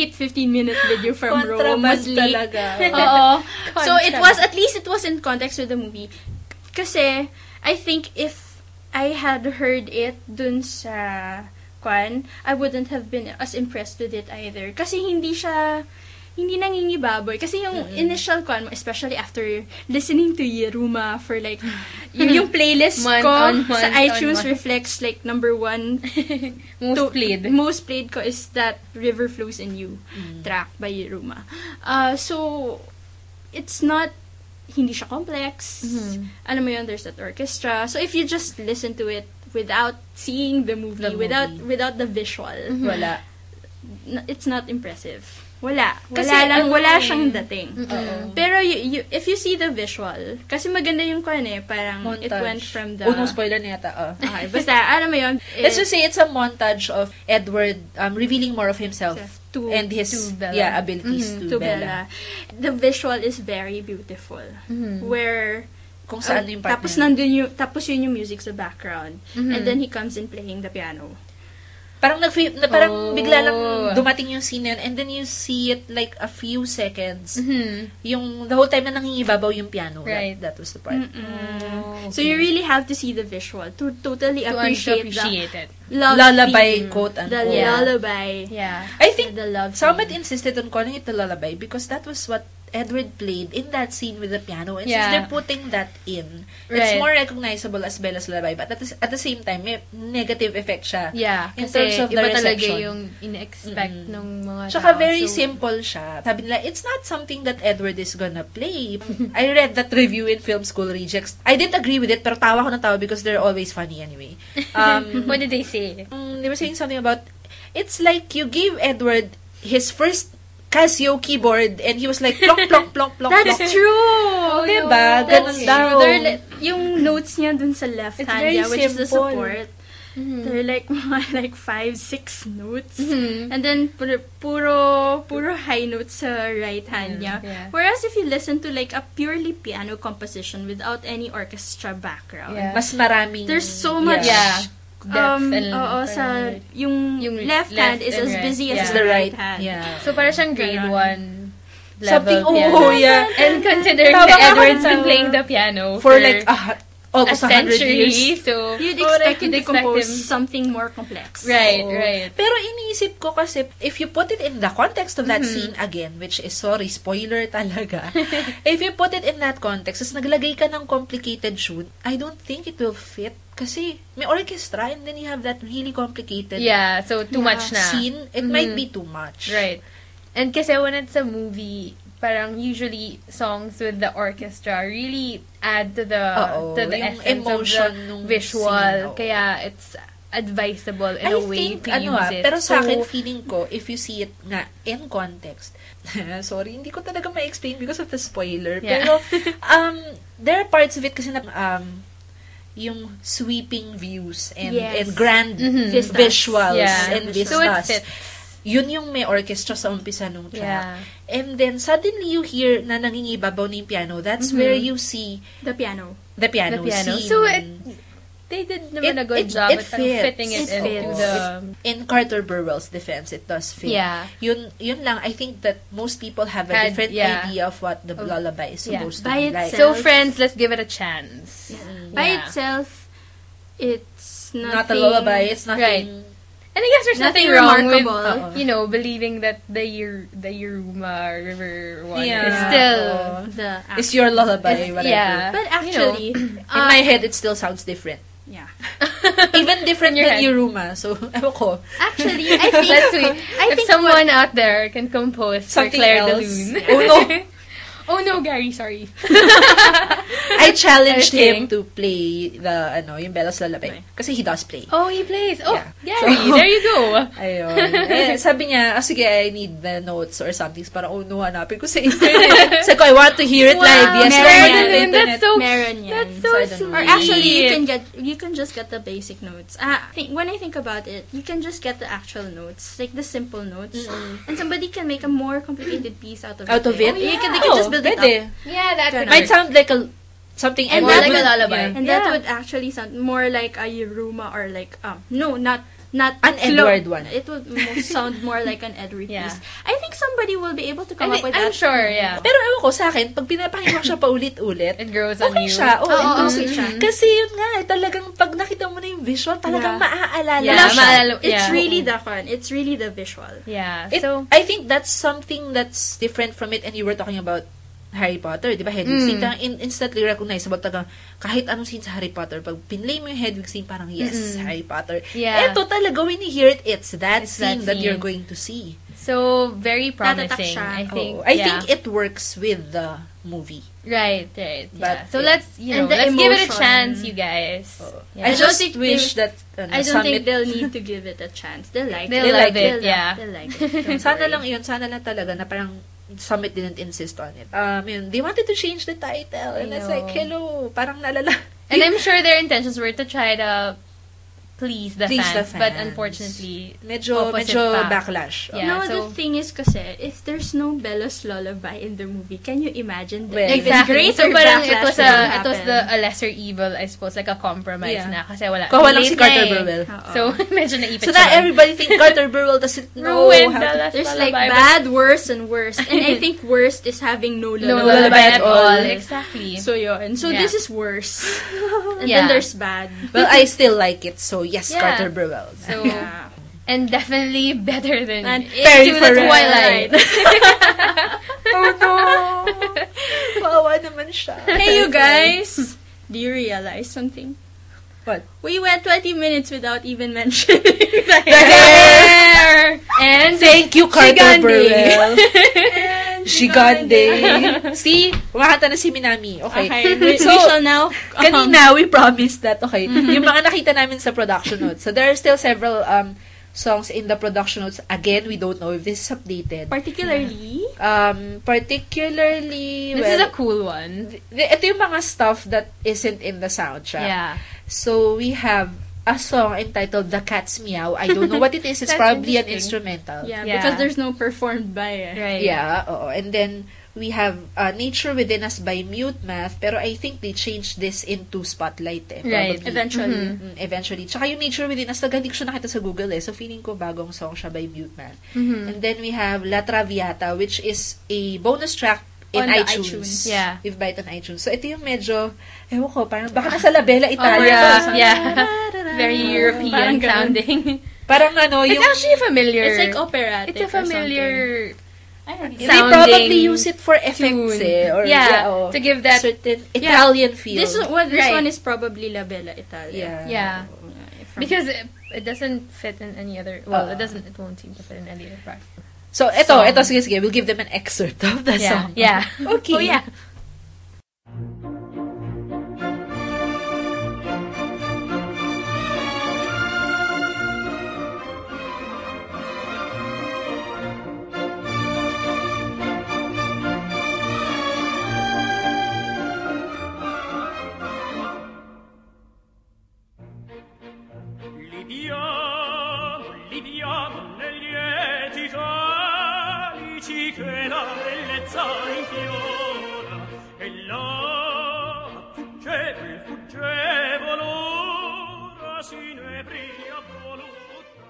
D: Rome was
E: Contraband
D: leaked,
E: talaga.
D: oo. So,
B: Contraband.
D: at least it was in context with the movie. Kasi, I think if I had heard it dun sa kwan, I wouldn't have been as impressed with it either. Kasi hindi nangingibaboy. Kasi yung initial kwan mo, especially after listening to Yeruma for like, yung playlist
B: Month
D: ko
B: on
D: sa
B: month
D: iTunes
B: on month.
D: reflects like number 1 most played ko is that River Flows in You track by Yeruma. So, it's not, hindi siya complex. Alam mo yun, there's that orchestra. So, if you just listen to it without seeing the movie, without the visual.
E: Wala.
D: It's not impressive. Wala siyang dating. Pero if you see the visual, kasi maganda yung parang montage. It went from the...
E: no spoiler na yata.
D: Okay, basta, alam mo yun.
E: Let's just say it's a montage of Edward revealing more of himself and his abilities to Bella.
D: The visual is very beautiful. Where...
E: Kung saan yung part
D: tapos yun yung music sa background. And then he comes in playing the piano.
E: Parang bigla lang dumating yung scene and then you see it like a few seconds. Yung the whole time na nangingibabaw yung piano.
B: Right.
E: That was the part.
B: Okay.
D: So you really have to see the visual to totally appreciate
B: it.
E: Lullaby, quote unquote.
D: The lullaby.
B: Yeah.
E: I think
D: the love
E: Summit insisted on calling it the lullaby because that was what Edward played in that scene with the piano. And since they're putting that in, it's more recognizable as Bella's lullaby. But at the same time, may negative effect siya.
B: Yeah.
E: In terms of the
B: iba
E: reception.
B: talaga yung in-expect ng mga
E: Tsaka
B: tao.
E: very simple siya. Sabi nila, it's not something that Edward is gonna play. I read that review in Film School Rejects. I didn't agree with it, pero tawa ko ng tawa because they're always funny anyway.
B: What did they say?
E: They were saying something about, it's like you gave Edward his first Casio keyboard and he was like, plonk, plonk, plonk, plonk.
D: That's true!
E: Diba? Ganun daw.
D: Yung notes niya dun sa left hand niya, which is the support. They're like 5-6 notes. And then puro high notes sa right hand niya.
B: Yeah.
D: Whereas if you listen to like a purely piano composition without any orchestra background,
E: mas maraming
D: there's so much
B: depth and
D: yung left hand is as busy as the right hand.
E: Yeah.
B: So para siyang grade 1 level
E: something,
B: piano.
E: yeah.
B: And considering that Edward's been playing the piano
E: for like almost
B: a
E: 100
B: century,
E: years.
B: so
D: you'd expect him to compose something more complex.
B: Right, right.
E: Pero iniisip ko kasi, if you put it in the context of that scene again, which is, sorry, spoiler talaga, if you put it in that context, as naglagay ka ng complicated tune, I don't think it will fit. Kasi may orchestra and then you have that really complicated
B: so too much na.
E: Scene. It might be too much.
B: Right. And kasi when it's a movie, parang usually songs with the orchestra really add to the essence
E: emotion
B: of the visual.
E: Scene,
B: Kaya it's advisable in a way to use it.
E: Pero sa akin, feeling ko, if you see it nga in context, sorry, hindi ko talaga ma-explain because of the spoiler.
B: Yeah.
E: Pero, there are parts of it kasi na, yung sweeping views and grand visuals and vistas.
B: So it fits.
E: Yun yung may orchestra sa umpisa nung track. And then, suddenly you hear na nangingibabaw na yung piano. That's where you see
D: the piano
E: scene.
B: So they did naman a good job at fitting it into the...
E: In Carter Burwell's defense, it does fit.
B: Yeah.
E: Yun lang, I think that most people have a different idea of what the lullaby is supposed to be like.
B: So, friends, let's give it a chance.
D: By itself, it's nothing...
E: Not a lullaby, it's nothing...
B: Right. And I guess there's nothing wrong with, believing that the Yuruma River one is still
E: it's your lullaby, whatever.
B: Yeah.
D: But actually,
E: in my head, it still sounds different.
D: Yeah.
E: Even different than Yuruma. So, ewan ko.
D: Actually, I think...
B: Let's see. If someone out there can compose
E: something
B: for Claire de
E: else.
B: Lune.
E: Oh, no.
B: Oh, no, Gary, sorry.
E: I challenged him to play yung Bella's Lullaby. Kasi he does play.
B: Oh, he plays. Oh,
E: yeah.
B: Gary, there you go.
E: Ayun. Sabi niya, sige, I need the notes or something. Para, hanapin ko sa internet. Sabi ko, I want to hear it live. Yes,
B: That's so,
D: that's
B: so sweet.
D: Or actually, you can just get the basic notes. When I think about it, you can just get the actual notes, like the simple notes, and somebody can make a more complicated piece out of it.
E: Oh, yeah.
D: They can just build it up.
B: Yeah, that could
E: might sound like something
B: and more like a lullaby.
D: And that would actually sound more like a Yuruma or like not
E: an Edward one.
D: It would sound more like an Edward piece. I think somebody will be able to come up with
B: I'm
D: that.
B: sure, yeah.
E: Pero ewan ko, sa akin, pag pinapakinggan ko siya paulit-ulit,
B: it grows on
E: okay
B: you.
E: siya.
D: Okay siya.
E: Kasi yun nga, talagang pag nakita mo na yung visual, talagang maaalala
B: siya.
D: It's really the fun. It's really the visual.
B: Yeah.
E: I think that's something that's different from it, and you were talking about Harry Potter, di ba? Hedwig scene, instantly recognizable taga kahit anong scene sa Harry Potter. Pag pinlay mo yung Hedwig scene, parang yes, Harry Potter.
B: Yeah.
E: Eto talaga, when you hear it, it's that scene that you're going to see.
B: So, very promising,
D: Tatatak siya.
B: I think.
E: I think it works with the movie.
B: Right.
E: But,
B: so let's,
D: And the
B: let's give it a
D: emotion.
B: chance, you guys. Yeah.
E: I just wish that
D: I don't think they'll need to give it a chance. They'll like
B: They'll
D: it.
B: love it, yeah.
D: They'll like it.
E: Sana lang yun. Sana lang talaga na parang Summit didn't insist on it. They wanted to change the title. And it's like, hello, parang nalala.
B: And I'm sure their intentions were to try to please the
E: Please
B: fans,
E: the
B: but
E: fans.
B: unfortunately,
E: Medyo
B: opposite pa.
E: backlash.
B: Yeah,
D: No,
B: so-
D: the thing is kasi, if there's no Bella's lullaby in the movie, can you imagine that?
E: Well,
D: even
B: Exactly. So
D: greater
B: parang
D: backlash
B: it
D: will
B: was a lesser evil, I suppose, like a compromise
E: Yeah.
B: na kasi wala.
E: Kawa lang
B: late
E: si Carter
B: na eh.
E: Burwell.
B: So medyo naipit
E: So
B: siya.
E: now everybody think Carter Burwell doesn't know
B: Ruined
E: how to...
B: Bella's
D: There's like
B: lullaby, but
D: bad, worse, and worse. And I think worst is having no
B: no
D: lullaby.
B: lullaby at all.
E: all.
B: Exactly.
D: So yun. So
B: Yeah.
D: this is worse. And
B: Yeah.
D: then there's bad.
E: Well, I still like it. So yes,
B: Yeah.
E: Carter Burwell.
B: So, and definitely better than
D: And
B: Into the
E: Farrell.
B: Twilight.
E: Oh no! Maawa naman siya.
D: Hey, you guys! Do you realize something?
E: What?
D: We went 20 minutes without even mentioning the
B: There! And
E: Thank you, Carter
B: Shigande.
E: Burwell.
D: And
E: Shigande. See? Kumakanta na si Minami. Okay.
D: Okay, we
E: So,
D: shall now...
E: kanina, we promised that, okay, yung mga nakita namin sa production notes. So, there are still several songs in the production notes. Again, we don't know if this is updated.
D: Particularly...
E: Particularly,
B: This is a cool one.
E: ito yung mga stuff that isn't in the soundtrack.
B: Yeah.
E: So, we have a song entitled The Cat's Meow. I don't know what it is. It's
B: That's
E: probably an
B: interesting.
E: instrumental.
D: Yeah,
B: Yeah.
D: because there's no performed by
B: Right.
E: Yeah, oo. And then, we have Nature Within Us by Mute Math, pero I think they changed this into Spotlight
B: Right.
E: probably.
D: eventually.
E: Eventually. Tsaka yung Nature Within Us, hindi ko siya nakita sa Google so feeling ko bagong song siya by Mute Math. And then we have La Traviata, which is a bonus track in
D: On the
E: iTunes.
D: iTunes.
B: Yeah.
E: If buy it on iTunes. So, ito yung medyo, ewan ko, parang baka nasa La Bella Italia.
B: Yeah. Very European
D: Parang ganun.
B: sounding.
E: Parang ano,
B: It's
E: yung...
B: actually familiar.
D: It's like operatic.
B: It's a familiar
E: They
B: sounding
E: probably use it for effects
B: tune.
E: or
B: to give that
E: certain Italian feel.
D: This
B: Right.
D: one is probably La Bella Italia.
B: yeah.
D: From-
B: Because it doesn't fit in any other it won't seem to fit in any other part.
E: So,
B: Song.
E: ito, sige, we'll give them an excerpt of the song.
B: Yeah.
E: Okay.
B: Oh yeah.
H: Libiamo negli lieti calici che la bellezza infiora e là fugge volora si nebria voluta.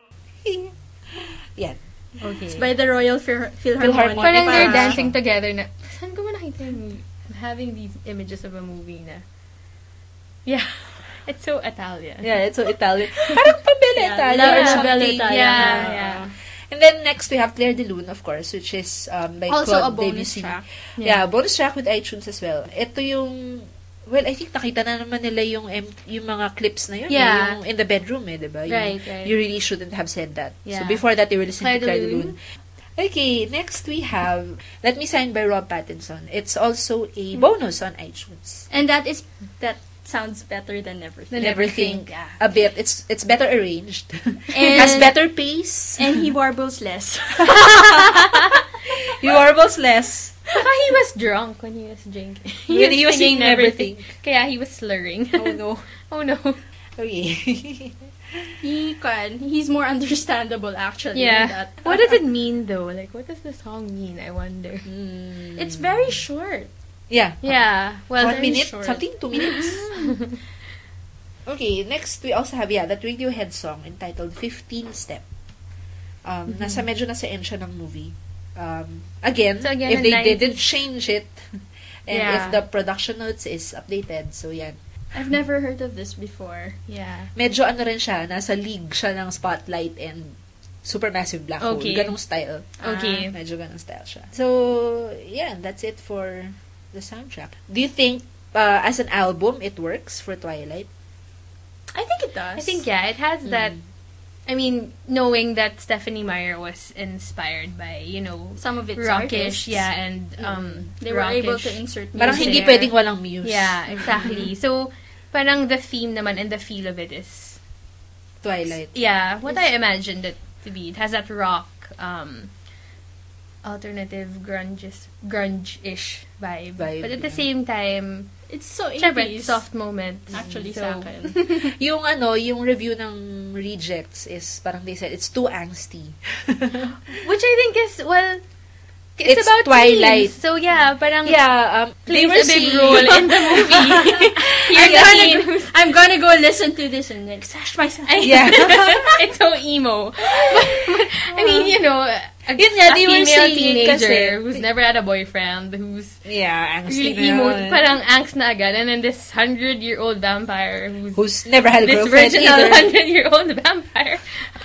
E: Yan.
B: Okay.
D: It's by the Royal Philharmonic.
E: Philharmonic.
B: Parang they're
E: Parang-
B: dancing together na. Saan ko ba nakita yung movie? I'm having these images of a movie na. Yeah. It's so Italian.
E: Yeah, it's so Italian. Parang pabella Italia or
D: La
E: something.
D: Bella Italia.
B: Yeah.
E: And then next we have Claire de Lune, of course, which is by
D: Also
E: Claude
D: a bonus
E: Debussy.
D: track.
E: Yeah, bonus track with iTunes as well. Ito yung, well, I think nakita na naman nila yung mga clips na yun.
B: Yeah.
E: Yung in the bedroom, diba?
B: Right.
E: You really shouldn't have said that.
B: Yeah.
E: So before that, they were listening to
B: Claire
E: Claire
B: de
E: de Lune. Okay, next we have Let Me Sign by Rob Pattinson. It's also a bonus on iTunes.
D: And that sounds better than Neverthink.
E: Everything
B: yeah.
E: a bit. It's better arranged.
D: And-
E: Has better pace.
D: And he warbles less.
E: He warbles less.
B: Baka he was drunk when he was drinking.
E: When he was singing
B: everything. Kaya he was slurring.
E: Oh no.
B: Oh no.
E: Okay.
D: He's more understandable actually.
B: Yeah.
D: Than that.
B: What does it mean though? Like, what does the song mean? I wonder.
D: It's very short.
E: Yeah.
B: Yeah. Well,
E: 1
D: very
E: minute?
D: short.
E: Something? 2 minutes? Okay, next we also have, that Radiohead song entitled 15 Step. Medyo nasa end siya ng movie. Again,
B: So again,
E: if
B: a
E: they
B: 90s.
E: didn't change it, and
B: Yeah.
E: if the production notes is updated, so yan.
D: I've never heard of this before.
B: Yeah.
E: Medyo ano rin siya, nasa league siya ng Spotlight and supermassive black hole.
B: Okay.
E: Ganong style.
B: Okay.
E: Medyo ganong style siya. So, yeah, that's it for the soundtrack. Do you think, as an album, it works for Twilight?
D: I think it does.
B: I think, yeah, it has that. I mean, knowing that Stephenie Meyer was inspired by,
D: some of its
B: rockish,
D: artists.
B: yeah, and
D: they were able
B: rockish
D: to insert music.
E: Parang hindi pwedeng walang muse.
B: Yeah, exactly. So, parang the theme naman and the feel of it is
E: Twilight.
B: Yeah, what I imagined it to be. It has that rock, alternative grunge-ish vibe. But at the same time,
D: it's so
B: syempre,
D: 80s.
B: soft moments.
D: Actually,
B: so,
D: sa akin.
E: yung review ng Rejects is parang they said it's too angsty.
B: Which I think is, well, it's about
E: Twilight.
B: teens. So yeah, parang
E: They
B: plays
E: were
B: a big
E: saying-
B: role in the movie.
D: I'm gonna go listen to this and like sash myself.
E: Yeah.
B: It's so emo. But, I mean, a
E: they were
B: female
E: saying
B: teenager
E: kasi-
B: who's never had a boyfriend, who's
E: angsty
B: really emo,
E: na.
B: parang angst na agad, and then this 100-year-old vampire
E: who's never had a
B: this
E: girlfriend
B: virginal
E: either.
B: 100-year-old vampire.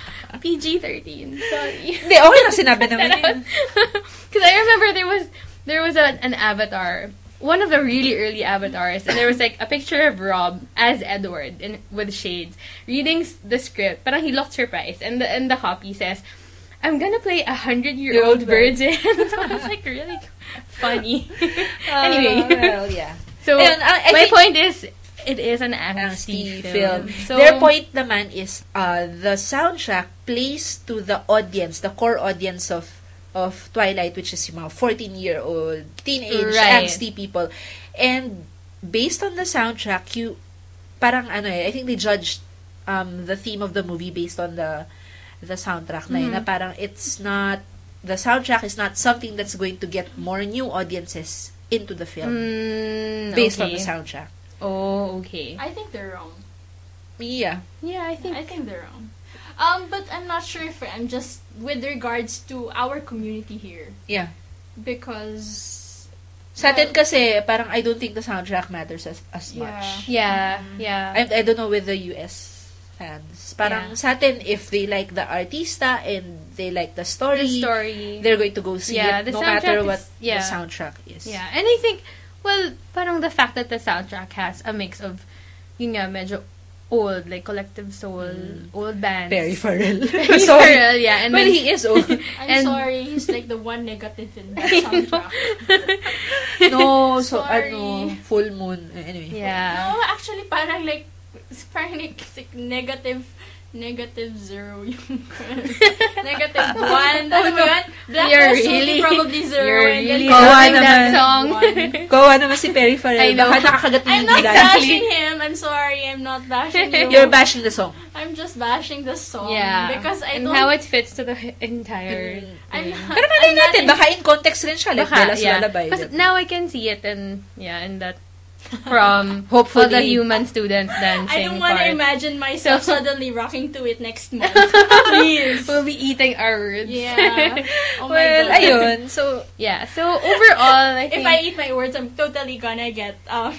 B: PG-13. Sorry.
E: Hindi, okay lang sinabi naman yun.
B: Because I remember there was an avatar, one of the really early avatars, and there was like a picture of Rob as Edward with shades reading the script. Parang he looked surprised, and the copy says, "I'm gonna play a 100-year-old virgin." So it was like really funny. Anyway,
E: Well, yeah.
B: so
E: Ayun, I
B: my
E: think-
B: point is, it is an angsty film. So,
E: Their point naman is the soundtrack plays to the audience, the core audience of Twilight, which is yung mga 14-year-old teenage
B: Right.
E: angsty people. And based on the soundtrack, parang I think they judged the theme of the movie based on the soundtrack na yun, na parang the soundtrack is not something that's going to get more new audiences into the film based on the soundtrack.
B: Oh, okay.
D: I think they're wrong.
E: Yeah.
B: Yeah, I think
D: they're wrong. But I'm not sure if I'm just with regards to our community here.
E: Yeah.
D: Because
E: Sa atin kasi, parang I don't think the soundtrack matters as much.
B: Yeah.
E: I don't know with the US fans. Parang sa atin, if they like the artista and they like the story, they're going to go see it no matter what the soundtrack is.
B: Yeah, and I think, well, parang the fact that the soundtrack has a mix of, yun nga, medyo old, like Collective Soul, old bands.
E: Perry Farrell.
B: Farrell, yeah. And
E: well,
B: then,
E: he is old.
D: I'm sorry, he's like the one negative in that soundtrack.
E: No, so,
D: Sorry.
E: Full Moon. Anyway.
B: Yeah.
D: No, actually, parang like negative 0 yung negative 1. Ano mo yun? Black
B: You're
D: Hole
B: really,
D: probably 0.
B: you're
D: and then
B: really
E: Kawa
B: loving
E: naman.
B: that song.
E: Kawa naman si Perry Farrell.
B: I know.
E: Baka nakakagat
D: I'm
E: yung
D: not
E: gila.
D: bashing him. I'm sorry. I'm not bashing you.
E: You're bashing the song.
D: I'm just bashing the song.
B: Yeah.
D: Because I
B: and
D: don't...
B: how it fits to the entire
D: I'm
B: thing.
D: not,
E: Pero malay
D: I'm not
E: natin,
D: in-
E: baka in context rin siya. Like Bella's Lullaby.
B: Because now I can see it in that from
E: Hopefully.
B: all the human students dancing
D: I don't want to
B: part.
D: imagine myself suddenly rocking to it next month. Please.
B: We'll be eating our words.
D: Yeah. Oh my
E: Well,
D: God.
E: ayun. So,
B: Yeah. So overall, I think
D: If I eat my words, I'm totally gonna get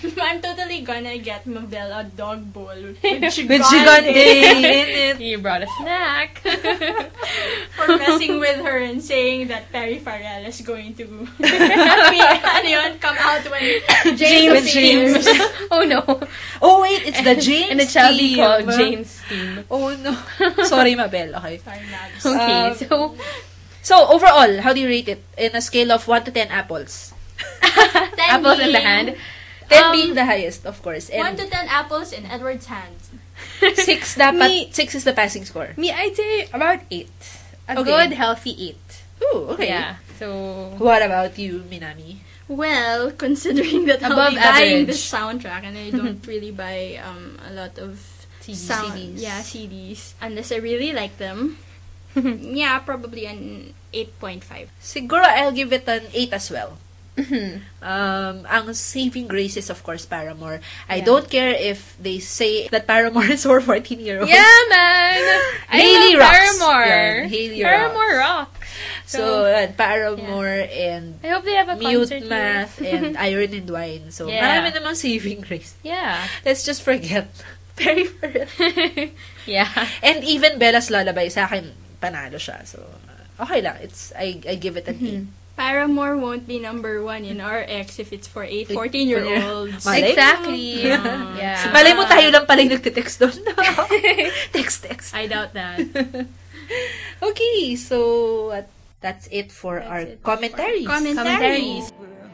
D: Mabel a dog bowl with
E: with Gigante in it.
B: you brought a snack.
D: for messing with her and saying that Perry Farrell is going to ano yun, come out when James
E: James.
B: Oh no.
E: Oh, wait, it's the James
B: And it shall be
E: theme.
B: called James theme.
E: Oh, no. Sorry, Mabel. Okay.
D: Sorry, Nabs.
B: Okay,
E: So, overall, how do you rate it? In a scale of 1 to 10 apples.
D: 10
B: apples in the
D: being-
B: hand.
E: 10 being the highest, of course.
D: 1
E: And
D: to 10 apples in Edward's hands.
E: 6 dapat, 6 is the passing score.
B: Me, I'd say about 8. A
E: Okay.
B: good, healthy 8.
E: Ooh, okay.
B: Yeah. So
E: What about you, Minami?
D: Well, considering that I'll
B: Above
D: be buying
B: average.
D: the soundtrack and I don't really buy a lot of
E: CDs.
D: CDs unless I really like them. Yeah, probably an 8.5.
E: Siguro, I'll give it an 8 as well. Ang saving grace is, of course, Paramore. I don't care if they say that Paramore is for 14-year-olds.
B: yeah, man.
E: Hailey
B: I love
E: rocks.
B: Paramore.
E: Yeah, Hailey
B: Paramore rocks.
E: So, Paramore and
B: I hope they have a concert
E: Mute
B: here.
E: Math and Iron and Wine. So,
B: Yeah.
E: marami namang saving grace.
B: Yeah.
E: Let's just forget Perry Farrell.
B: Yeah.
E: And even Bella's Lullaby, sa akin, panalo siya. So, okay lang. I give it an 8.
D: Paramore won't be number 1 in RX if it's for 14-year-olds.
B: Exactly.
E: Yeah. Malay mo tayo lang pala yung nagtitext doon. Text.
D: I doubt that.
E: Okay, so that's it for our commentaries.
B: Commentaries.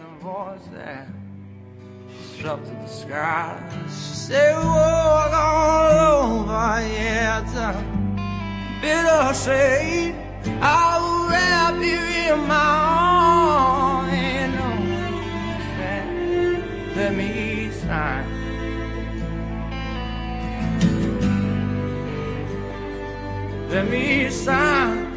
C: Up to the sky. She said, walk all over, yeah, it's a bitter shade. I will wrap you in my arms. Ain't no use, let me sign. Let me sign.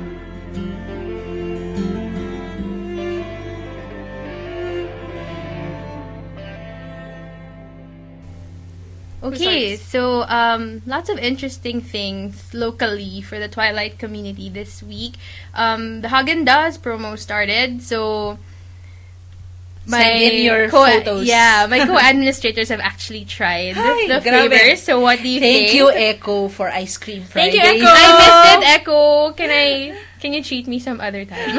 B: Okay, so lots of interesting things locally for the Twilight community this week. The Häagen-Dazs promo started, so
E: send in your photos.
B: Yeah, my co-administrators have actually tried the flavors. So what do you think?
E: Thank you, Echo, for Ice Cream Friday.
B: Thank you, Echo. I missed it, Echo. Can you treat me some other time?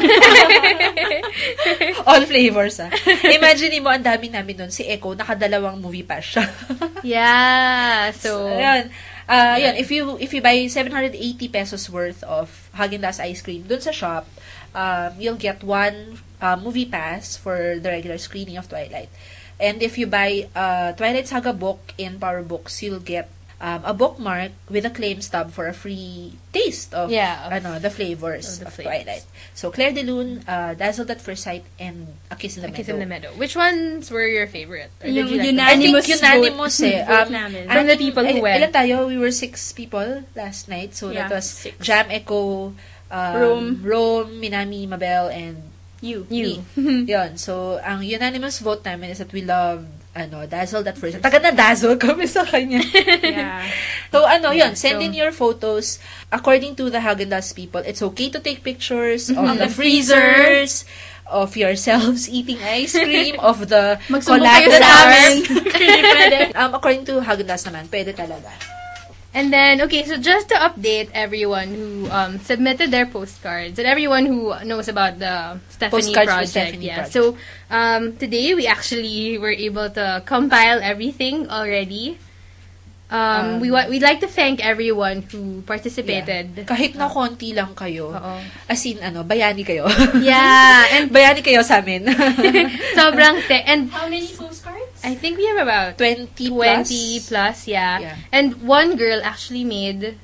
E: All flavors, Imagine mo, ang dami namin nun. Si Echo, nakadalawang movie pass siya.
B: Yeah, so
E: yun. If you buy 780 pesos worth of Häagen-Dazs ice cream dun sa shop, you'll get one movie pass for the regular screening of Twilight. And if you buy Twilight Saga book in Power Books, you'll get a bookmark with a claim stub for a free taste of the flavors of Twilight. So Claire de Lune, Dazzled at First Sight, and A Kiss in the Meadow.
B: A Kiss in the Meadow. Which ones were your favorite? Or
D: Yung
B: did you
E: unanimous. I think unanimous
B: from the people who went.
E: Ilan tayo? We were 6 people last night. So that was 6. Jam, Echo, Rome, Minami, Mabel, and
B: you.
E: Yun. So, ang unanimous vote namin is that we loved Dazzled at First. Taga na dazzle kami sa kanya.
B: Yeah.
E: So, send in your photos. According to the Häagen-Dazs people, it's okay to take pictures of the freezers, of yourselves eating ice cream, of the
B: collaterals.
E: According to Häagen-Dazs naman, pwede talaga.
B: And then, okay, so just to update everyone who submitted their postcards and everyone who knows about the Stephanie project. Project. So, today we actually were able to compile everything already. We'd like to thank everyone who participated.
E: Yeah. Kahit na konti lang kayo. As in, bayani kayo.
B: Yeah. And
E: bayani kayo sa amin.
B: Sobrang and
D: how many postcards?
B: I think we have about
E: 20
B: plus, yeah. And one girl actually made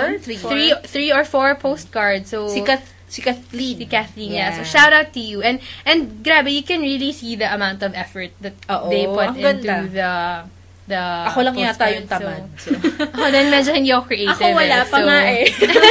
B: 3 or 4 postcards. So
E: Si Kathleen,
B: yeah. So shout out to you. And grabe, you can really see the amount of effort that they put into the
E: ako lang yata yung tamad. So.
B: Ako din medyo hindi ako creative.
D: Ako wala pa nga eh.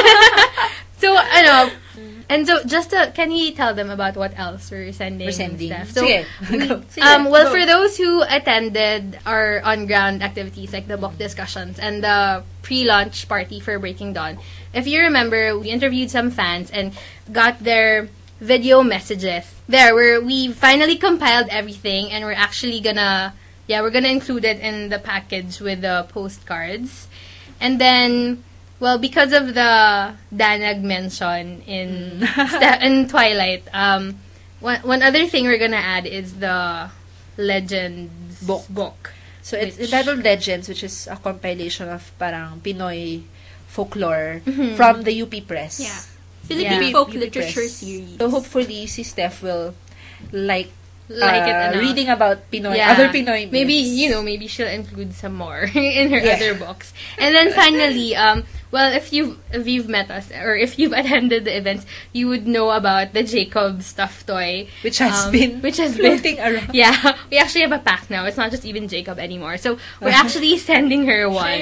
B: So, and so, just can you tell them about what else we're sending stuff? So,
E: Sige.
B: For those who attended our on-ground activities, like the book discussions and the pre-launch party for Breaking Dawn, if you remember, we interviewed some fans and got their video messages. We finally compiled everything, and we're actually gonna include it in the package with the postcards. And then, well, because of the Danag mention in Twilight, one other thing we're gonna add is the Legends book.
E: So it's entitled Legends, which is a compilation of parang Pinoy folklore from the UP Press.
D: Yeah. Philippine folk literature series.
E: So hopefully, si Steph will like it
B: enough.
E: Reading about Pinoy, other Pinoy myths.
B: Maybe she'll include some more in her other books. And then finally, well, if you've met us or if you've attended the events, you would know about the Jacob stuffed toy,
E: which has been floating around.
B: Yeah, we actually have a pack now. It's not just even Jacob anymore. So we're actually sending her one.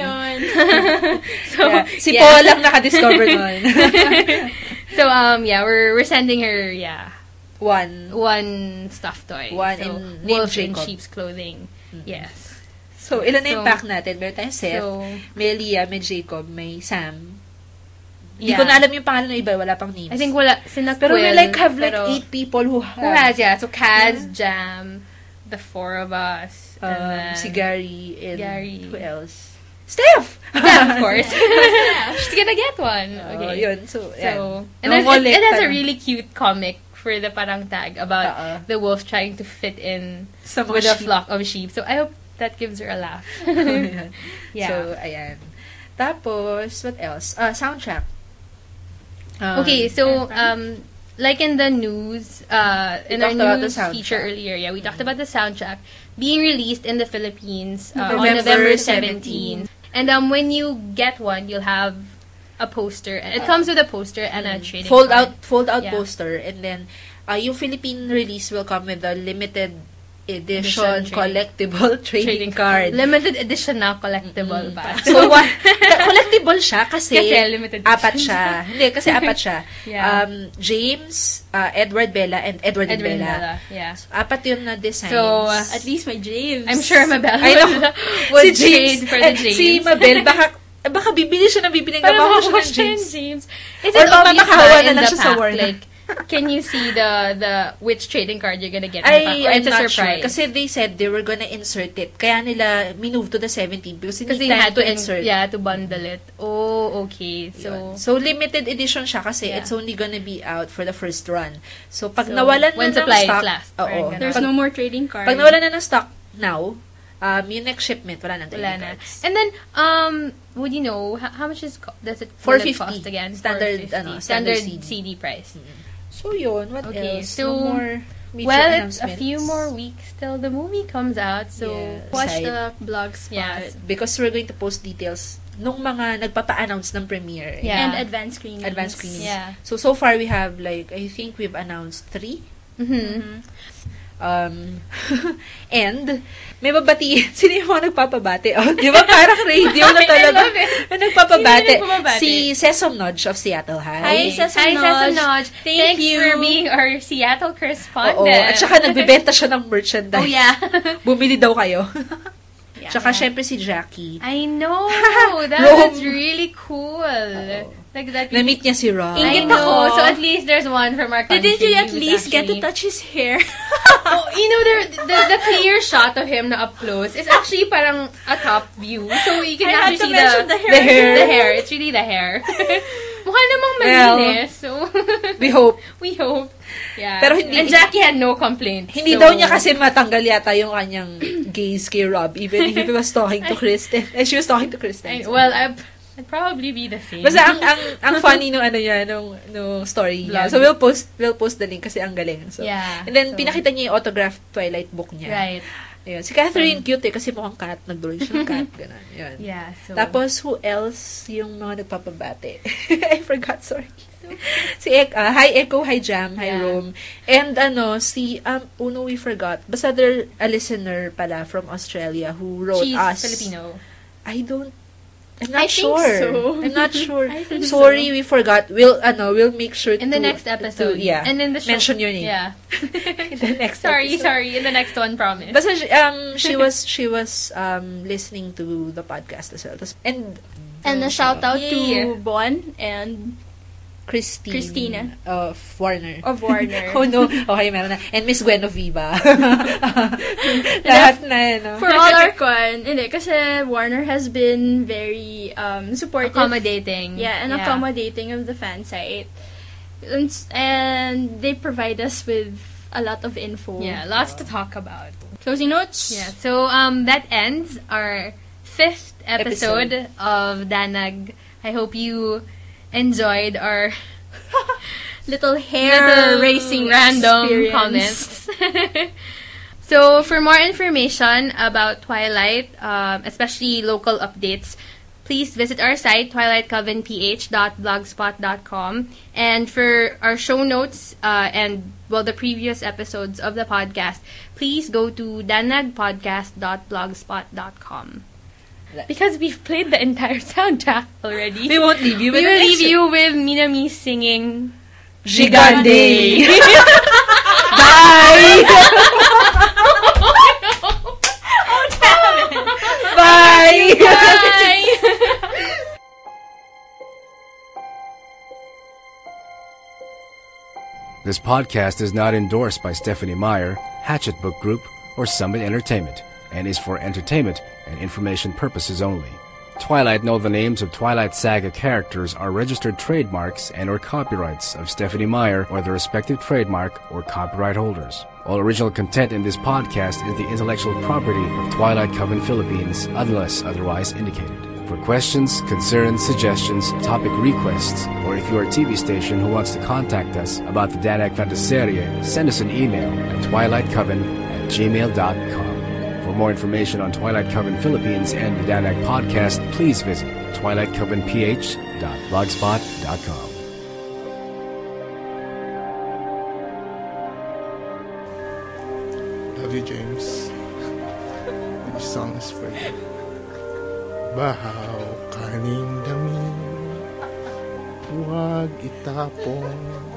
E: Si Paul lang nakadiscover nun.
B: So we're sending her one stuffed toy.
E: One
B: so,
E: in
B: wolf
E: in
B: sheep's clothing. Yes.
E: So, ilan na yung pack natin? Meron tayong Seth, may Leah, may Jacob, may Sam. Hindi ko na alam yung pangalan ng iba. Wala pang names.
B: I think wala.
E: Pero we have 8 people who has.
B: So, Kaz, Jam, the 4 of us.
E: Si Gary, and
B: Gary.
E: Who else? Steph!
B: Yeah, of course. She's gonna get one. Okay.
E: Yun. So,
B: and it has a really cute comic for the parang tag about the wolf trying to fit in with a flock of sheep. So I hope that gives her a laugh. Yeah.
E: So, ayan. Tapos, what else? Soundtrack.
B: Okay, so, like in the news, in our news feature earlier, we talked about the soundtrack being released in the Philippines on November 17th. And when you get one, you'll have a poster. It comes with a poster and a trading card.
E: Fold out poster. And then, yung Philippine release will come with a limited edition collectible trading card.
B: Limited edition na collectible pa.
E: So, collectible siya kasi
B: limited
E: apat siya. Hindi, kasi apat siya. James, Edward Bella, and Edward and Bella.
B: Yeah.
E: So, apat yun na designs.
B: So,
D: at least my James.
B: I'm sure Mabel would trade for the James.
E: Si Mabel, baka bibili siya ng bibili ng gabaho siya ng James.
B: Is it obvious
E: makahawa na
B: in
E: lang
B: the
E: siya sa
B: pack?
E: Warner?
B: Like, can you see the which trading card you're gonna get?
E: I'm not sure. Kasi they said they were gonna insert it. Kaya nila minove to the 17 because they had to insert.
B: To bundle it. Oh, okay. So
E: limited edition siya kasi it's only gonna be out for the first run. So pag nawalan na ng stock,
B: last,
D: there's no more trading card.
E: Pag nawalan na ng stock now, yung next shipment wala nang trading cards.
B: And then would you know how much does it cost again?
E: Standard
B: CD price.
E: Mm-hmm. So yun, what else?
B: So,
E: no more
B: it's a few more weeks till the movie comes out. So,
D: watch the Blogspot.
B: Yeah.
E: Because we're going to post details nung mga nagpapa-announce ng premiere.
D: Yeah. And advanced screenings.
E: Yeah. So far we have I think we've announced 3.
B: Mm-hmm.
E: And may babatiin. Sino yung mga nagpapabate? Di ba parang radio na talaga na nagpapabate? Si Sesame Nudge of Seattle High.
B: Hi, Sesame Nudge. Thank you for being our Seattle correspondent.
E: At saka nagbebenta siya ng merchandise.
B: Oh, yeah.
E: Bumili daw kayo. Tsaka syempre si Jackie.
B: I know! That's really cool. Like that.
E: Na-meet niya si Rob.
B: I know. So at least there's one from our country.
D: Didn't you at least get to touch his hair?
B: The clear shot of him na up close is actually parang a top view. So you can actually see
D: the hair.
B: The hair. It's really the hair. Mukha namang malinis. So
E: we hope.
B: Yeah.
E: Pero hindi,
B: and Jackie had no complaints.
E: Hindi daw niya kasi matanggal yata yung kanyang gaze kay Rob even if he was talking to Kristen. And she was talking to Kristen.
B: Well, I'd probably be the same.
E: Basta ang funny nung nung story niya. So we'll post the link kasi ang galing. So, and then pinakita niya yung autographed Twilight book niya.
B: Right.
E: Ayun. Si Catherine cute kasi mukhang cat. Nag-drawing siya ng cat. Ganun. Yun.
B: Yeah. So,
E: tapos, who else yung mga nagpapabate? I forgot, sorry. Si hi Echo, hi Jam, hi Rome. And si Uno we forgot. Basta there a listener pala from Australia who wrote us.
B: She's Filipino.
E: I'm not sure. I'm not sure.
B: Sorry,
E: we forgot. We'll make sure
B: in the next episode.
E: And
B: in the show,
E: mention your name.
B: Yeah.
E: In the next
B: episode. Sorry. In the next one, promise.
E: But she was listening to the podcast as well.
D: And a shout out to Bon and
E: Christina of Warner.
D: Oh
E: no. Okay, meron na. And Miss Gwen of Viva. Lahat na,
D: For all our kasi Warner has been very supportive.
B: Accommodating.
D: Yeah, and accommodating of the fan site. And they provide us with a lot of info.
B: Yeah, lots to talk about.
D: Closing notes?
B: Yeah, so that ends our 5th episode of Danag. I hope you enjoyed our
D: little hair racing
B: random comments. So for more information about Twilight, especially local updates, please visit our site twilightcovenph.blogspot.com, and for our show notes and the previous episodes of the podcast, please go to danagpodcast.blogspot.com. Because we've played the entire soundtrack already.
E: We won't leave you with
B: We will leave you with Minami singing
E: Gigande. Bye!
B: Oh, damn it.
E: Bye!
B: Bye!
A: This podcast is not endorsed by Stephanie Meyer, Hatchet Book Group, or Summit Entertainment, and is for entertainment and information purposes only. Twilight know the names of Twilight Saga characters are registered trademarks and or copyrights of Stephenie Meyer or their respective trademark or copyright holders. All original content in this podcast is the intellectual property of Twilight Coven Philippines, unless otherwise indicated. For questions, concerns, suggestions, topic requests, or if you are a TV station who wants to contact us about the Danag Fantaserie, send us an email at twilightcoven@gmail.com. For more information on Twilight Coven Philippines and the Danag podcast, please visit twilightcovenph.blogspot.com.
I: Love you, James. This song is for you. Bahaw kaning dami, huwag itapon.